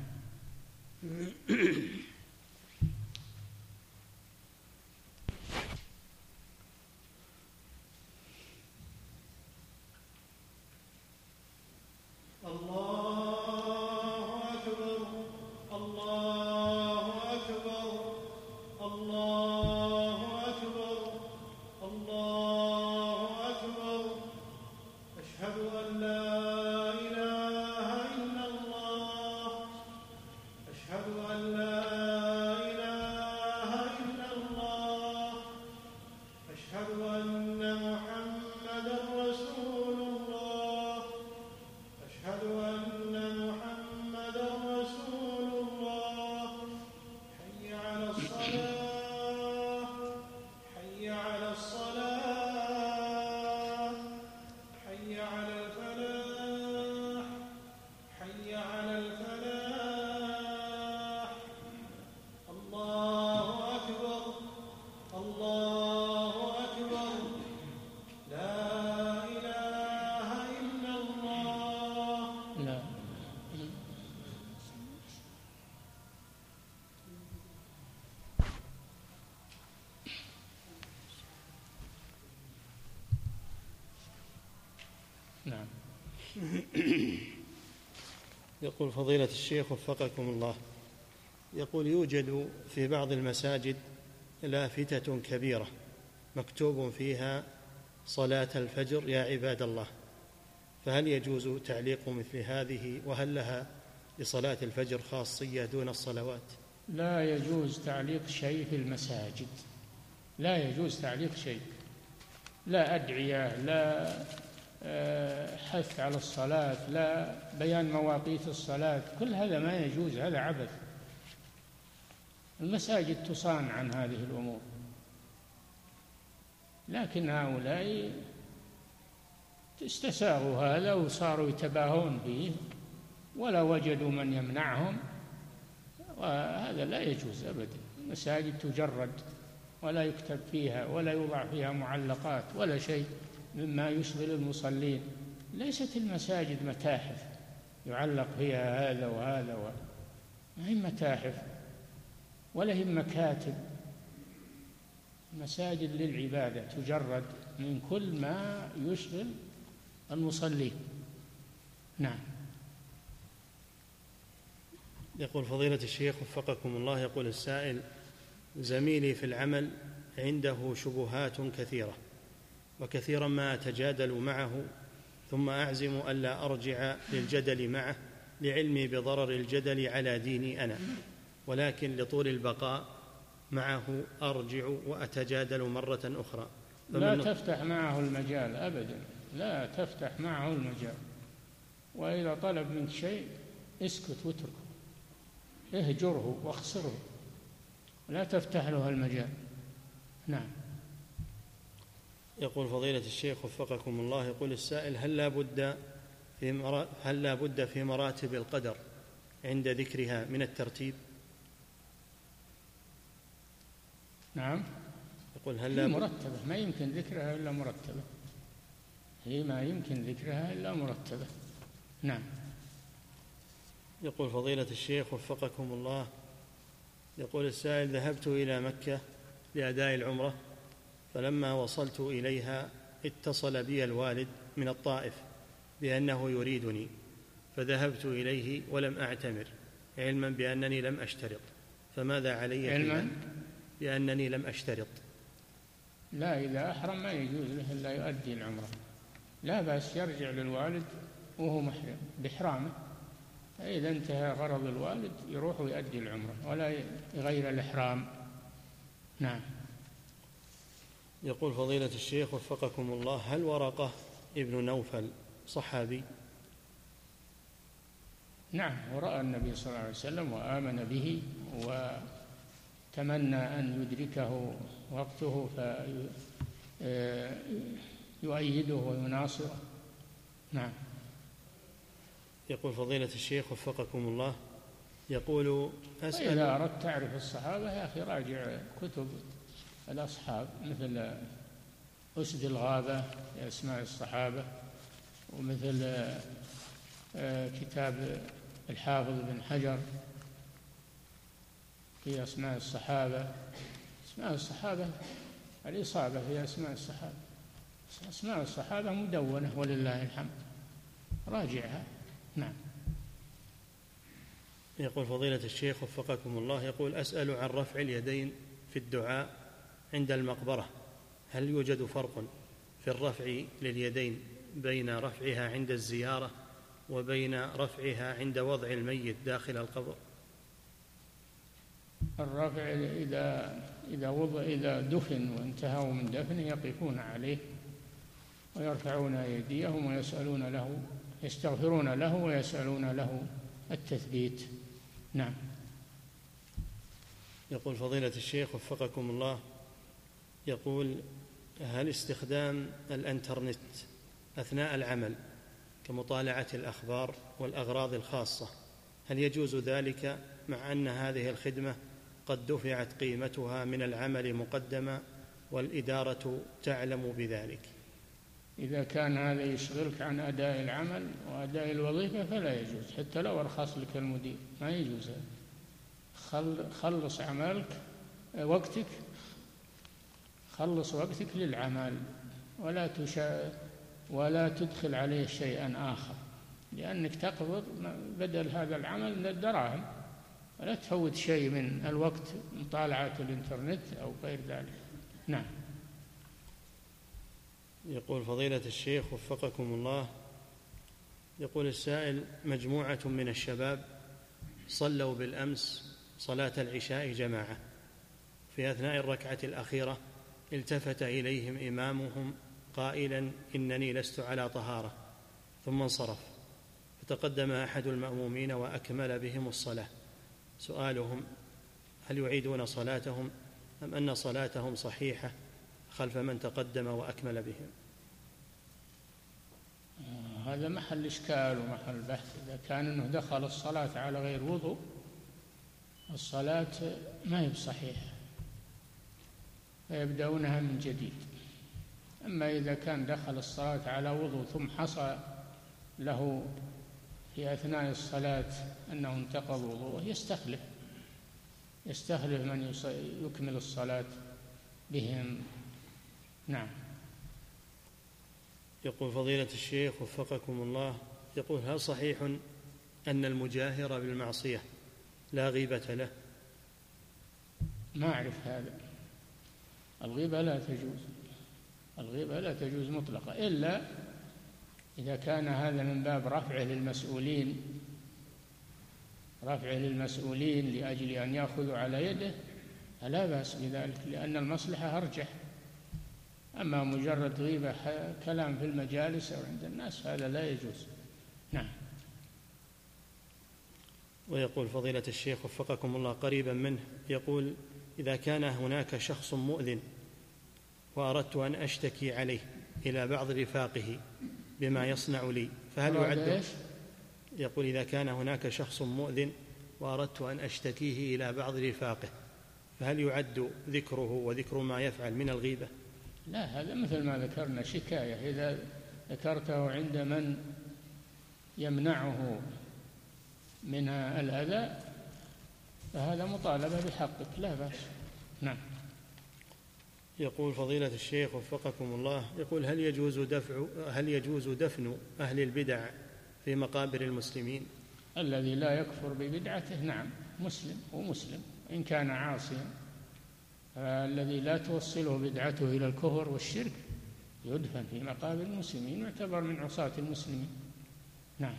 نعم. يقول فضيلة الشيخ وفقكم الله، يقول يوجد في بعض المساجد لافتة كبيرة مكتوب فيها صلاة الفجر يا عباد الله، فهل يجوز تعليق مثل هذه؟ وهل لها لصلاة الفجر خاصية دون الصلوات؟ لا يجوز تعليق شيء في المساجد، لا يجوز تعليق شيء، لا أدعية، لا حث على الصلاة، لا بيان مواقيت الصلاة، كل هذا ما يجوز، هذا عبث. المساجد تصان عن هذه الأمور، لكن هؤلاء استساغوا هذا وصاروا يتباهون به ولا وجدوا من يمنعهم، وهذا لا يجوز أبدا. المساجد تجرد ولا يكتب فيها ولا يوضع فيها معلقات ولا شيء مما يشغل المصلين. ليست المساجد متاحف يعلق فيها هذا وهذا ما هي متاحف ولا هي مكاتب. مساجد للعبادة تجرد من كل ما يشغل المصلين. نعم. يقول فضيلة الشيخ وفقكم الله، يقول السائل: زميلي في العمل عنده شبهات كثيرة، وكثيرا ما أتجادل معه ثم أعزم ألا أرجع للجدل معه لعلمي بضرر الجدل على ديني أنا، ولكن لطول البقاء معه أرجع وأتجادل مرة أخرى. لا تفتح معه المجال أبدا، لا تفتح معه المجال، وإذا طلب منك شيء اسكت واتركه، اهجره واخسره، لا تفتح له المجال. نعم. يقول فضيلة الشيخ وفقكم الله، يقول السائل: هل لا بد في مراتب القدر عند ذكرها من الترتيب؟ نعم. يقول هي مرتبة، ما يمكن ذكرها إلا مرتبة، هي ما يمكن ذكرها إلا مرتبة. نعم. يقول فضيلة الشيخ وفقكم الله، يقول السائل: ذهبت إلى مكة لأداء العمرة، فلما وصلت إليها اتصل بي الوالد من الطائف بأنه يريدني، فذهبت إليه ولم أعتمر، علما بأنني لم أشترط، فماذا علي؟ علما بأنني لم أشترط. لا، إذا أحرم ما يجوز له إلا يؤدي العمرة، لا بأس يرجع للوالد وهو محرم بإحرامه، فإذا انتهى غرض الوالد يروح ويؤدي العمرة ولا يغير الإحرام. نعم. يقول فضيلة الشيخ وفقكم الله: هل ورقة ابن نوفل صحابي؟ نعم، ورأى النبي صلى الله عليه وسلم وآمن به وتمنى أن يدركه وقته فيؤيده ويناصره. نعم. يقول فضيلة الشيخ وفقكم الله، يقول: إذا أردت تعرف الصحابة يا أخي راجع كتب الأصحاب، مثل أسد الغابة في أسماء الصحابة، ومثل كتاب الحافظ بن حجر في أسماء الصحابة، أسماء الصحابة الإصابة في أسماء الصحابة، أسماء الصحابة مدونة ولله الحمد، راجعها. نعم. يقول فضيلة الشيخ وفقكم الله، يقول: أسأل عن رفع اليدين في الدعاء عند المقبرة، هل يوجد فرق في الرفع لليدين بين رفعها عند الزيارة وبين رفعها عند وضع الميت داخل القبر؟ الرفع إذا دفن وانتهوا من دفنه يقفون عليه ويرفعون أيديهم ويسألون له، يستغفرون له ويسألون له التثبيت. نعم. يقول فضيلة الشيخ وفقكم الله، يقول: هل استخدام الإنترنت أثناء العمل كمطالعة الأخبار والأغراض الخاصة هل يجوز ذلك مع أن هذه الخدمة قد دفعت قيمتها من العمل مقدما والإدارة تعلم بذلك؟ إذا كان هذا يشغلك عن أداء العمل وأداء الوظيفة فلا يجوز، حتى لو أرخص لك المدير ما يجوز. خلص عملك وقتك، خلص وقتك للعمل ولا تدخل عليه شيئا آخر، لأنك تقبض بدل هذا العمل من الدراهم، ولا تفوت شيء من الوقت مطالعة الإنترنت أو غير ذلك. نعم. يقول فضيلة الشيخ وفقكم الله، يقول السائل: مجموعة من الشباب صلوا بالأمس صلاة العشاء جماعة، في أثناء الركعة الأخيرة التفت إليهم إمامهم قائلا: إنني لست على طهارة، ثم انصرف، فتقدم أحد المأمومين وأكمل بهم الصلاة. سؤالهم: هل يعيدون صلاتهم أم أن صلاتهم صحيحة خلف من تقدم وأكمل بهم؟ هذا محل إشكال ومحل بحث. إذا كان أنه دخل الصلاة على غير وضوء الصلاة ما هي بصحيحة فيبدأونها من جديد. أما إذا كان دخل الصلاة على وضوء ثم حصل له في أثناء الصلاة أنه انتقض وضوءه يستخلف من يكمل الصلاة بهم. نعم. يقول فضيلة الشيخ وفقكم الله، يقول: هل صحيح أن المجاهر بالمعصية لا غيبة له؟ ما أعرف هذا. الغيبة لا تجوز، الغيبة لا تجوز مطلقة، إلا إذا كان هذا من باب رفعه للمسؤولين لأجل أن يأخذوا على يده فلا بأس بذلك، لأن المصلحة أرجح. أما مجرد غيبة كلام في المجالس أو عند الناس هذا لا يجوز. نعم. ويقول فضيلة الشيخ وفقكم الله قريبا منه، يقول: إذا كان هناك شخص مؤذن وأردت أن أشتكي عليه إلى بعض رفاقه بما يصنع لي فهل يعد؟ يقول: إذا كان هناك شخص مؤذن وأردت أن أشتكيه إلى بعض رفاقه فهل يعد ذكره وذكر ما يفعل من الغيبة؟ لا، هذا مثل ما ذكرنا شكاية. إذا ذكرته عند من يمنعه من الأذى فهذا مطالبة بحقك، لا بأس. نعم. يقول فضيلة الشيخ وفقكم الله، يقول: هل يجوز دفن أهل البدع في مقابر المسلمين؟ الذي لا يكفر ببدعته نعم مسلم ومسلم إن كان عاصيا. الذي لا توصله بدعته إلى الكفر والشرك يدفن في مقابر المسلمين ويعتبر من عصاة المسلمين. نعم.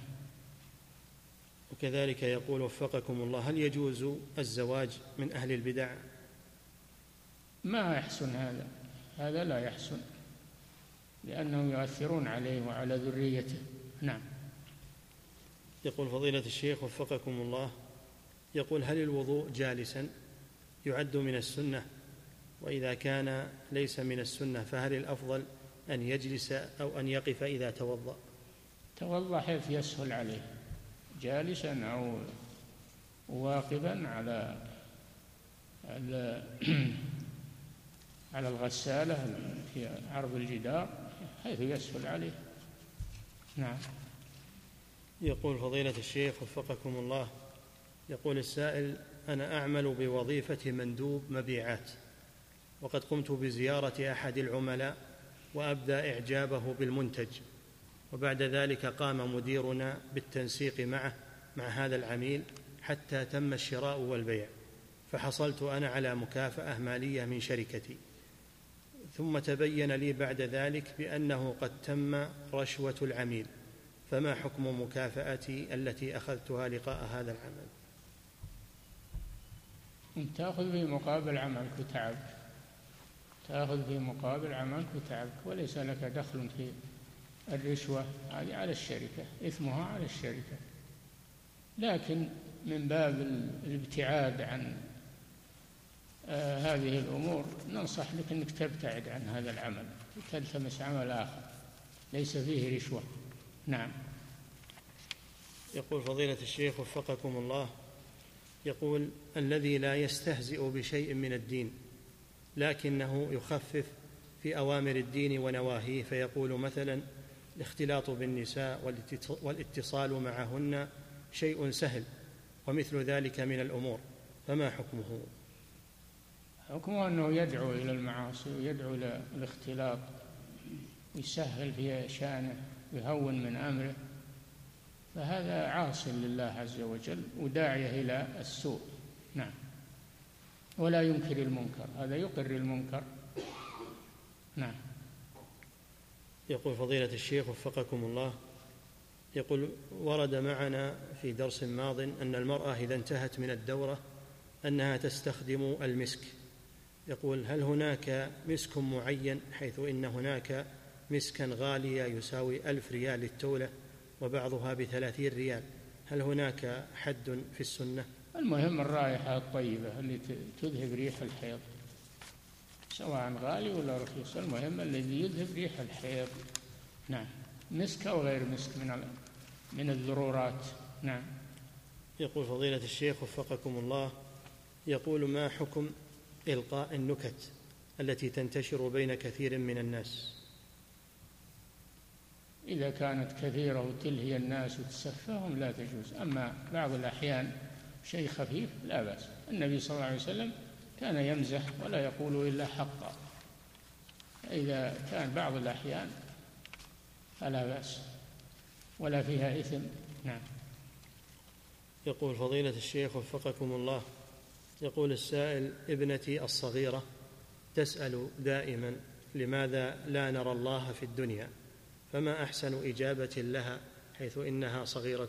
وكذلك يقول وفقكم الله: هل يجوز الزواج من أهل البدع؟ ما يحسن هذا لا يحسن، لأنهم يؤثرون عليه وعلى ذريته. نعم. يقول فضيلة الشيخ وفقكم الله، يقول: هل الوضوء جالسا يعد من السنة؟ وإذا كان ليس من السنة فهل الأفضل أن يجلس أو أن يقف إذا توضأ حيث يسهل عليه، جالسا أو واقفا على الغسالة في عرض الجدار حيث يسهل عليه. نعم. يقول فضيلة الشيخ وفقكم الله، يقول السائل: أنا أعمل بوظيفة مندوب مبيعات، وقد قمت بزيارة أحد العملاء وأبدى إعجابه بالمنتج، وبعد ذلك قام مديرنا بالتنسيق مع هذا العميل حتى تم الشراء والبيع، فحصلت أنا على مكافأة مالية من شركتي، ثم تبين لي بعد ذلك بأنه قد تم رشوة العميل، فما حكم مكافأتي التي أخذتها لقاء هذا العمل؟ تأخذ في مقابل عملك وتعبك، وليس لك دخل في الرشوة، هذه على الشركة، إثمها على الشركة. لكن من باب الابتعاد عن هذه الأمور ننصح لك أنك تبتعد عن هذا العمل وتلتمس عمل آخر ليس فيه رشوة. نعم. يقول فضيلة الشيخ وفقكم الله، يقول: الذي لا يستهزئ بشيء من الدين لكنه يخفف في أوامر الدين ونواهيه، فيقول مثلا: الاختلاط بالنساء والاتصال معهن شيء سهل ومثل ذلك من الأمور، فما حكمه؟ حكمه أنه يدعو إلى المعاصي ويدعو إلى الاختلاط ويسهل في شأنه ويهون من أمره، فهذا عاص لله عز وجل وداعية إلى السوء. نعم. ولا ينكر المنكر، هذا يقر المنكر. نعم. يقول فضيلة الشيخ وفقكم الله، يقول: ورد معنا في درس ماض أن المرأة إذا انتهت من الدورة أنها تستخدم المسك. يقول: هل هناك مسك معين، حيث إن هناك مسكا غالية يساوي 1000 ريال للتولة وبعضها ب30 ريال، هل هناك حد في السنة؟ المهم الرائحة الطيبة اللي تذهب ريح الحيض، سواء غالي ولا رخيص، المهم الذي يذهب ريح الحيض. نعم. مسك أو غير مسك من الضرورات. نعم. يقول فضيلة الشيخ وفقكم الله، يقول: ما حكم إلقاء النكت التي تنتشر بين كثير من الناس؟ إذا كانت كثيرة وتلهي الناس وتسفههم لا تجوز، أما بعض الأحيان شيء خفيف لا بأس. النبي صلى الله عليه وسلم كان يمزح ولا يقول إلا حقا، إذا كان بعض الأحيان فلا بأس ولا فيها إثم. نعم. يقول فضيلة الشيخ وفقكم الله، يقول السائل: ابنتي الصغيرة تسأل دائما: لماذا لا نرى الله في الدنيا؟ فما أحسن إجابة لها حيث إنها صغيرة؟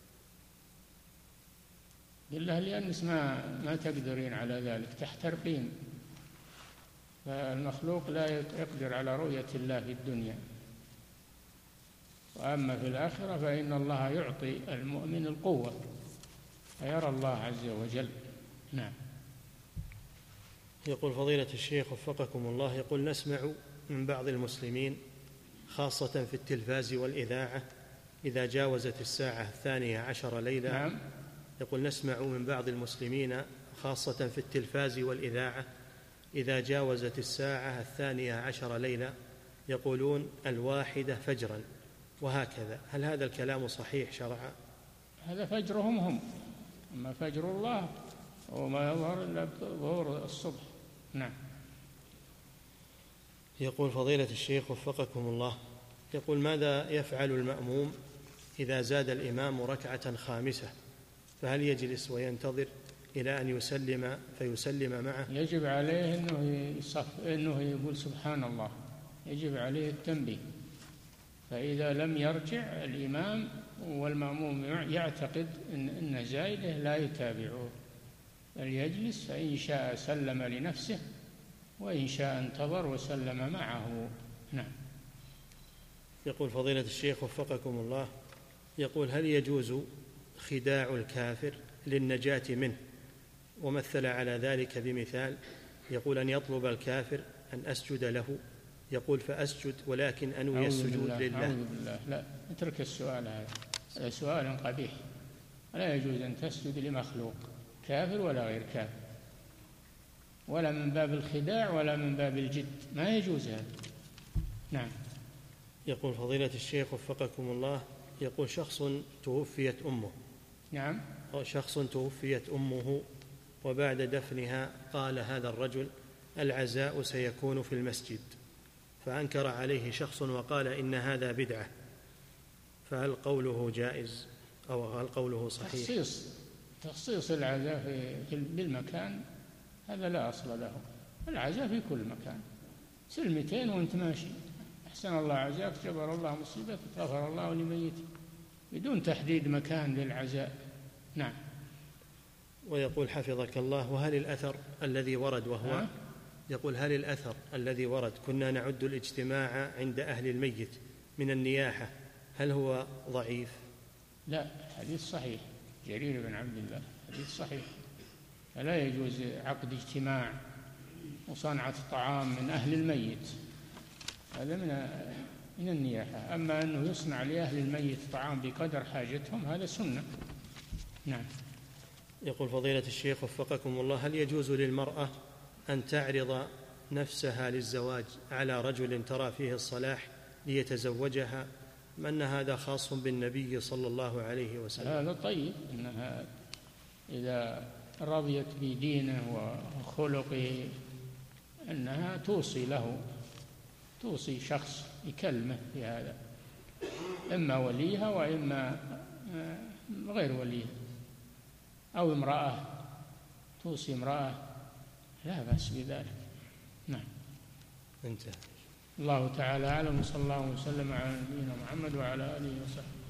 قل لها لأنك ما تقدرين على ذلك، تحترقين. فالمخلوق لا يقدر على رؤية الله في الدنيا، وأما في الآخرة فإن الله يعطي المؤمن القوة فيرى الله عز وجل. نعم. يقول فضيلة الشيخ وفقكم الله، يقول نسمع من بعض المسلمين خاصة في التلفاز والإذاعة إذا جاوزت الساعة 12 ليلة. نعم. يقول نسمع من بعض المسلمين خاصة في التلفاز والإذاعة إذا جاوزت الساعة 12 ليلة يقولون 1 فجرا وهكذا، هل هذا الكلام صحيح شرعا؟ هذا فجرهم هم، أما فجر الله وما يظهر إلا ظهور الصبح. نعم. يقول فضيلة الشيخ وفقكم الله، يقول ماذا يفعل المأموم إذا زاد الإمام ركعة خامسة؟ فهل يجلس وينتظر إلى أن يسلم فيسلم معه؟ يجب عليه أنه يقول سبحان الله، يجب عليه التنبيه. فإذا لم يرجع الإمام والمأموم يعتقد أن زائده لا يتابعه، بل يجلس، فإن شاء سلم لنفسه وإن شاء انتظر وسلم معه. نعم. يقول فضيلة الشيخ وفقكم الله، يقول هل يجوز خداع الكافر للنجاة منه؟ ومثل على ذلك بمثال، يقول أن يطلب الكافر أن أسجد له، يقول فأسجد ولكن أنوي السجود لله. أعوذ بالله، لا، اترك السؤال هذا سؤال قبيح. لا يجوز أن تسجد لمخلوق كافر ولا غير كافر، ولا من باب الخداع ولا من باب الجد، ما يجوز هذا. نعم. يقول فضيلة الشيخ وفقكم الله، يقول شخص توفيت أمه. نعم. شخص توفيت أمه وبعد دفنها قال هذا الرجل العزاء سيكون في المسجد، فأنكر عليه شخص وقال إن هذا بدعة، فهل قوله جائز أو هل قوله صحيح؟ تخصيص العزاء بالمكان هذا لا أصل له. العزاء في كل مكان، سلمتين وانت ماشي، أحسن الله عزاك، جبر الله مصيبتك، غفر الله لميتك، بدون تحديد مكان للعزاء. نعم. ويقول حفظك الله، وهل الأثر الذي ورد وهو يقول هل الأثر الذي ورد كنا نعد الاجتماع عند أهل الميت من النياحة هل هو ضعيف؟ لا، حديث صحيح، جرير بن عبد الله حديث صحيح. فلا يجوز عقد اجتماع وصنعة طعام من أهل الميت، هذا من النياحة. أما أنه يصنع لأهل الميت طعام بقدر حاجتهم هذا سنة. نعم. يقول فضيلة الشيخ وفقكم الله، هل يجوز للمرأة أن تعرض نفسها للزواج على رجل ترى فيه الصلاح ليتزوجها، أم أن هذا خاص بالنبي صلى الله عليه وسلم؟ هذا طيب، إنها إذا رضيت بدينه وخلقه أنها توصي له، توصي شخص يكلمه في هذا، إما وليها وإما غير وليها، أو امرأة توصي امرأة، لا بأس بذلك. نعم. انتهى. الله تعالى أعلم، وصلى الله وسلم على نبينا محمد وعلى آله وصحبه.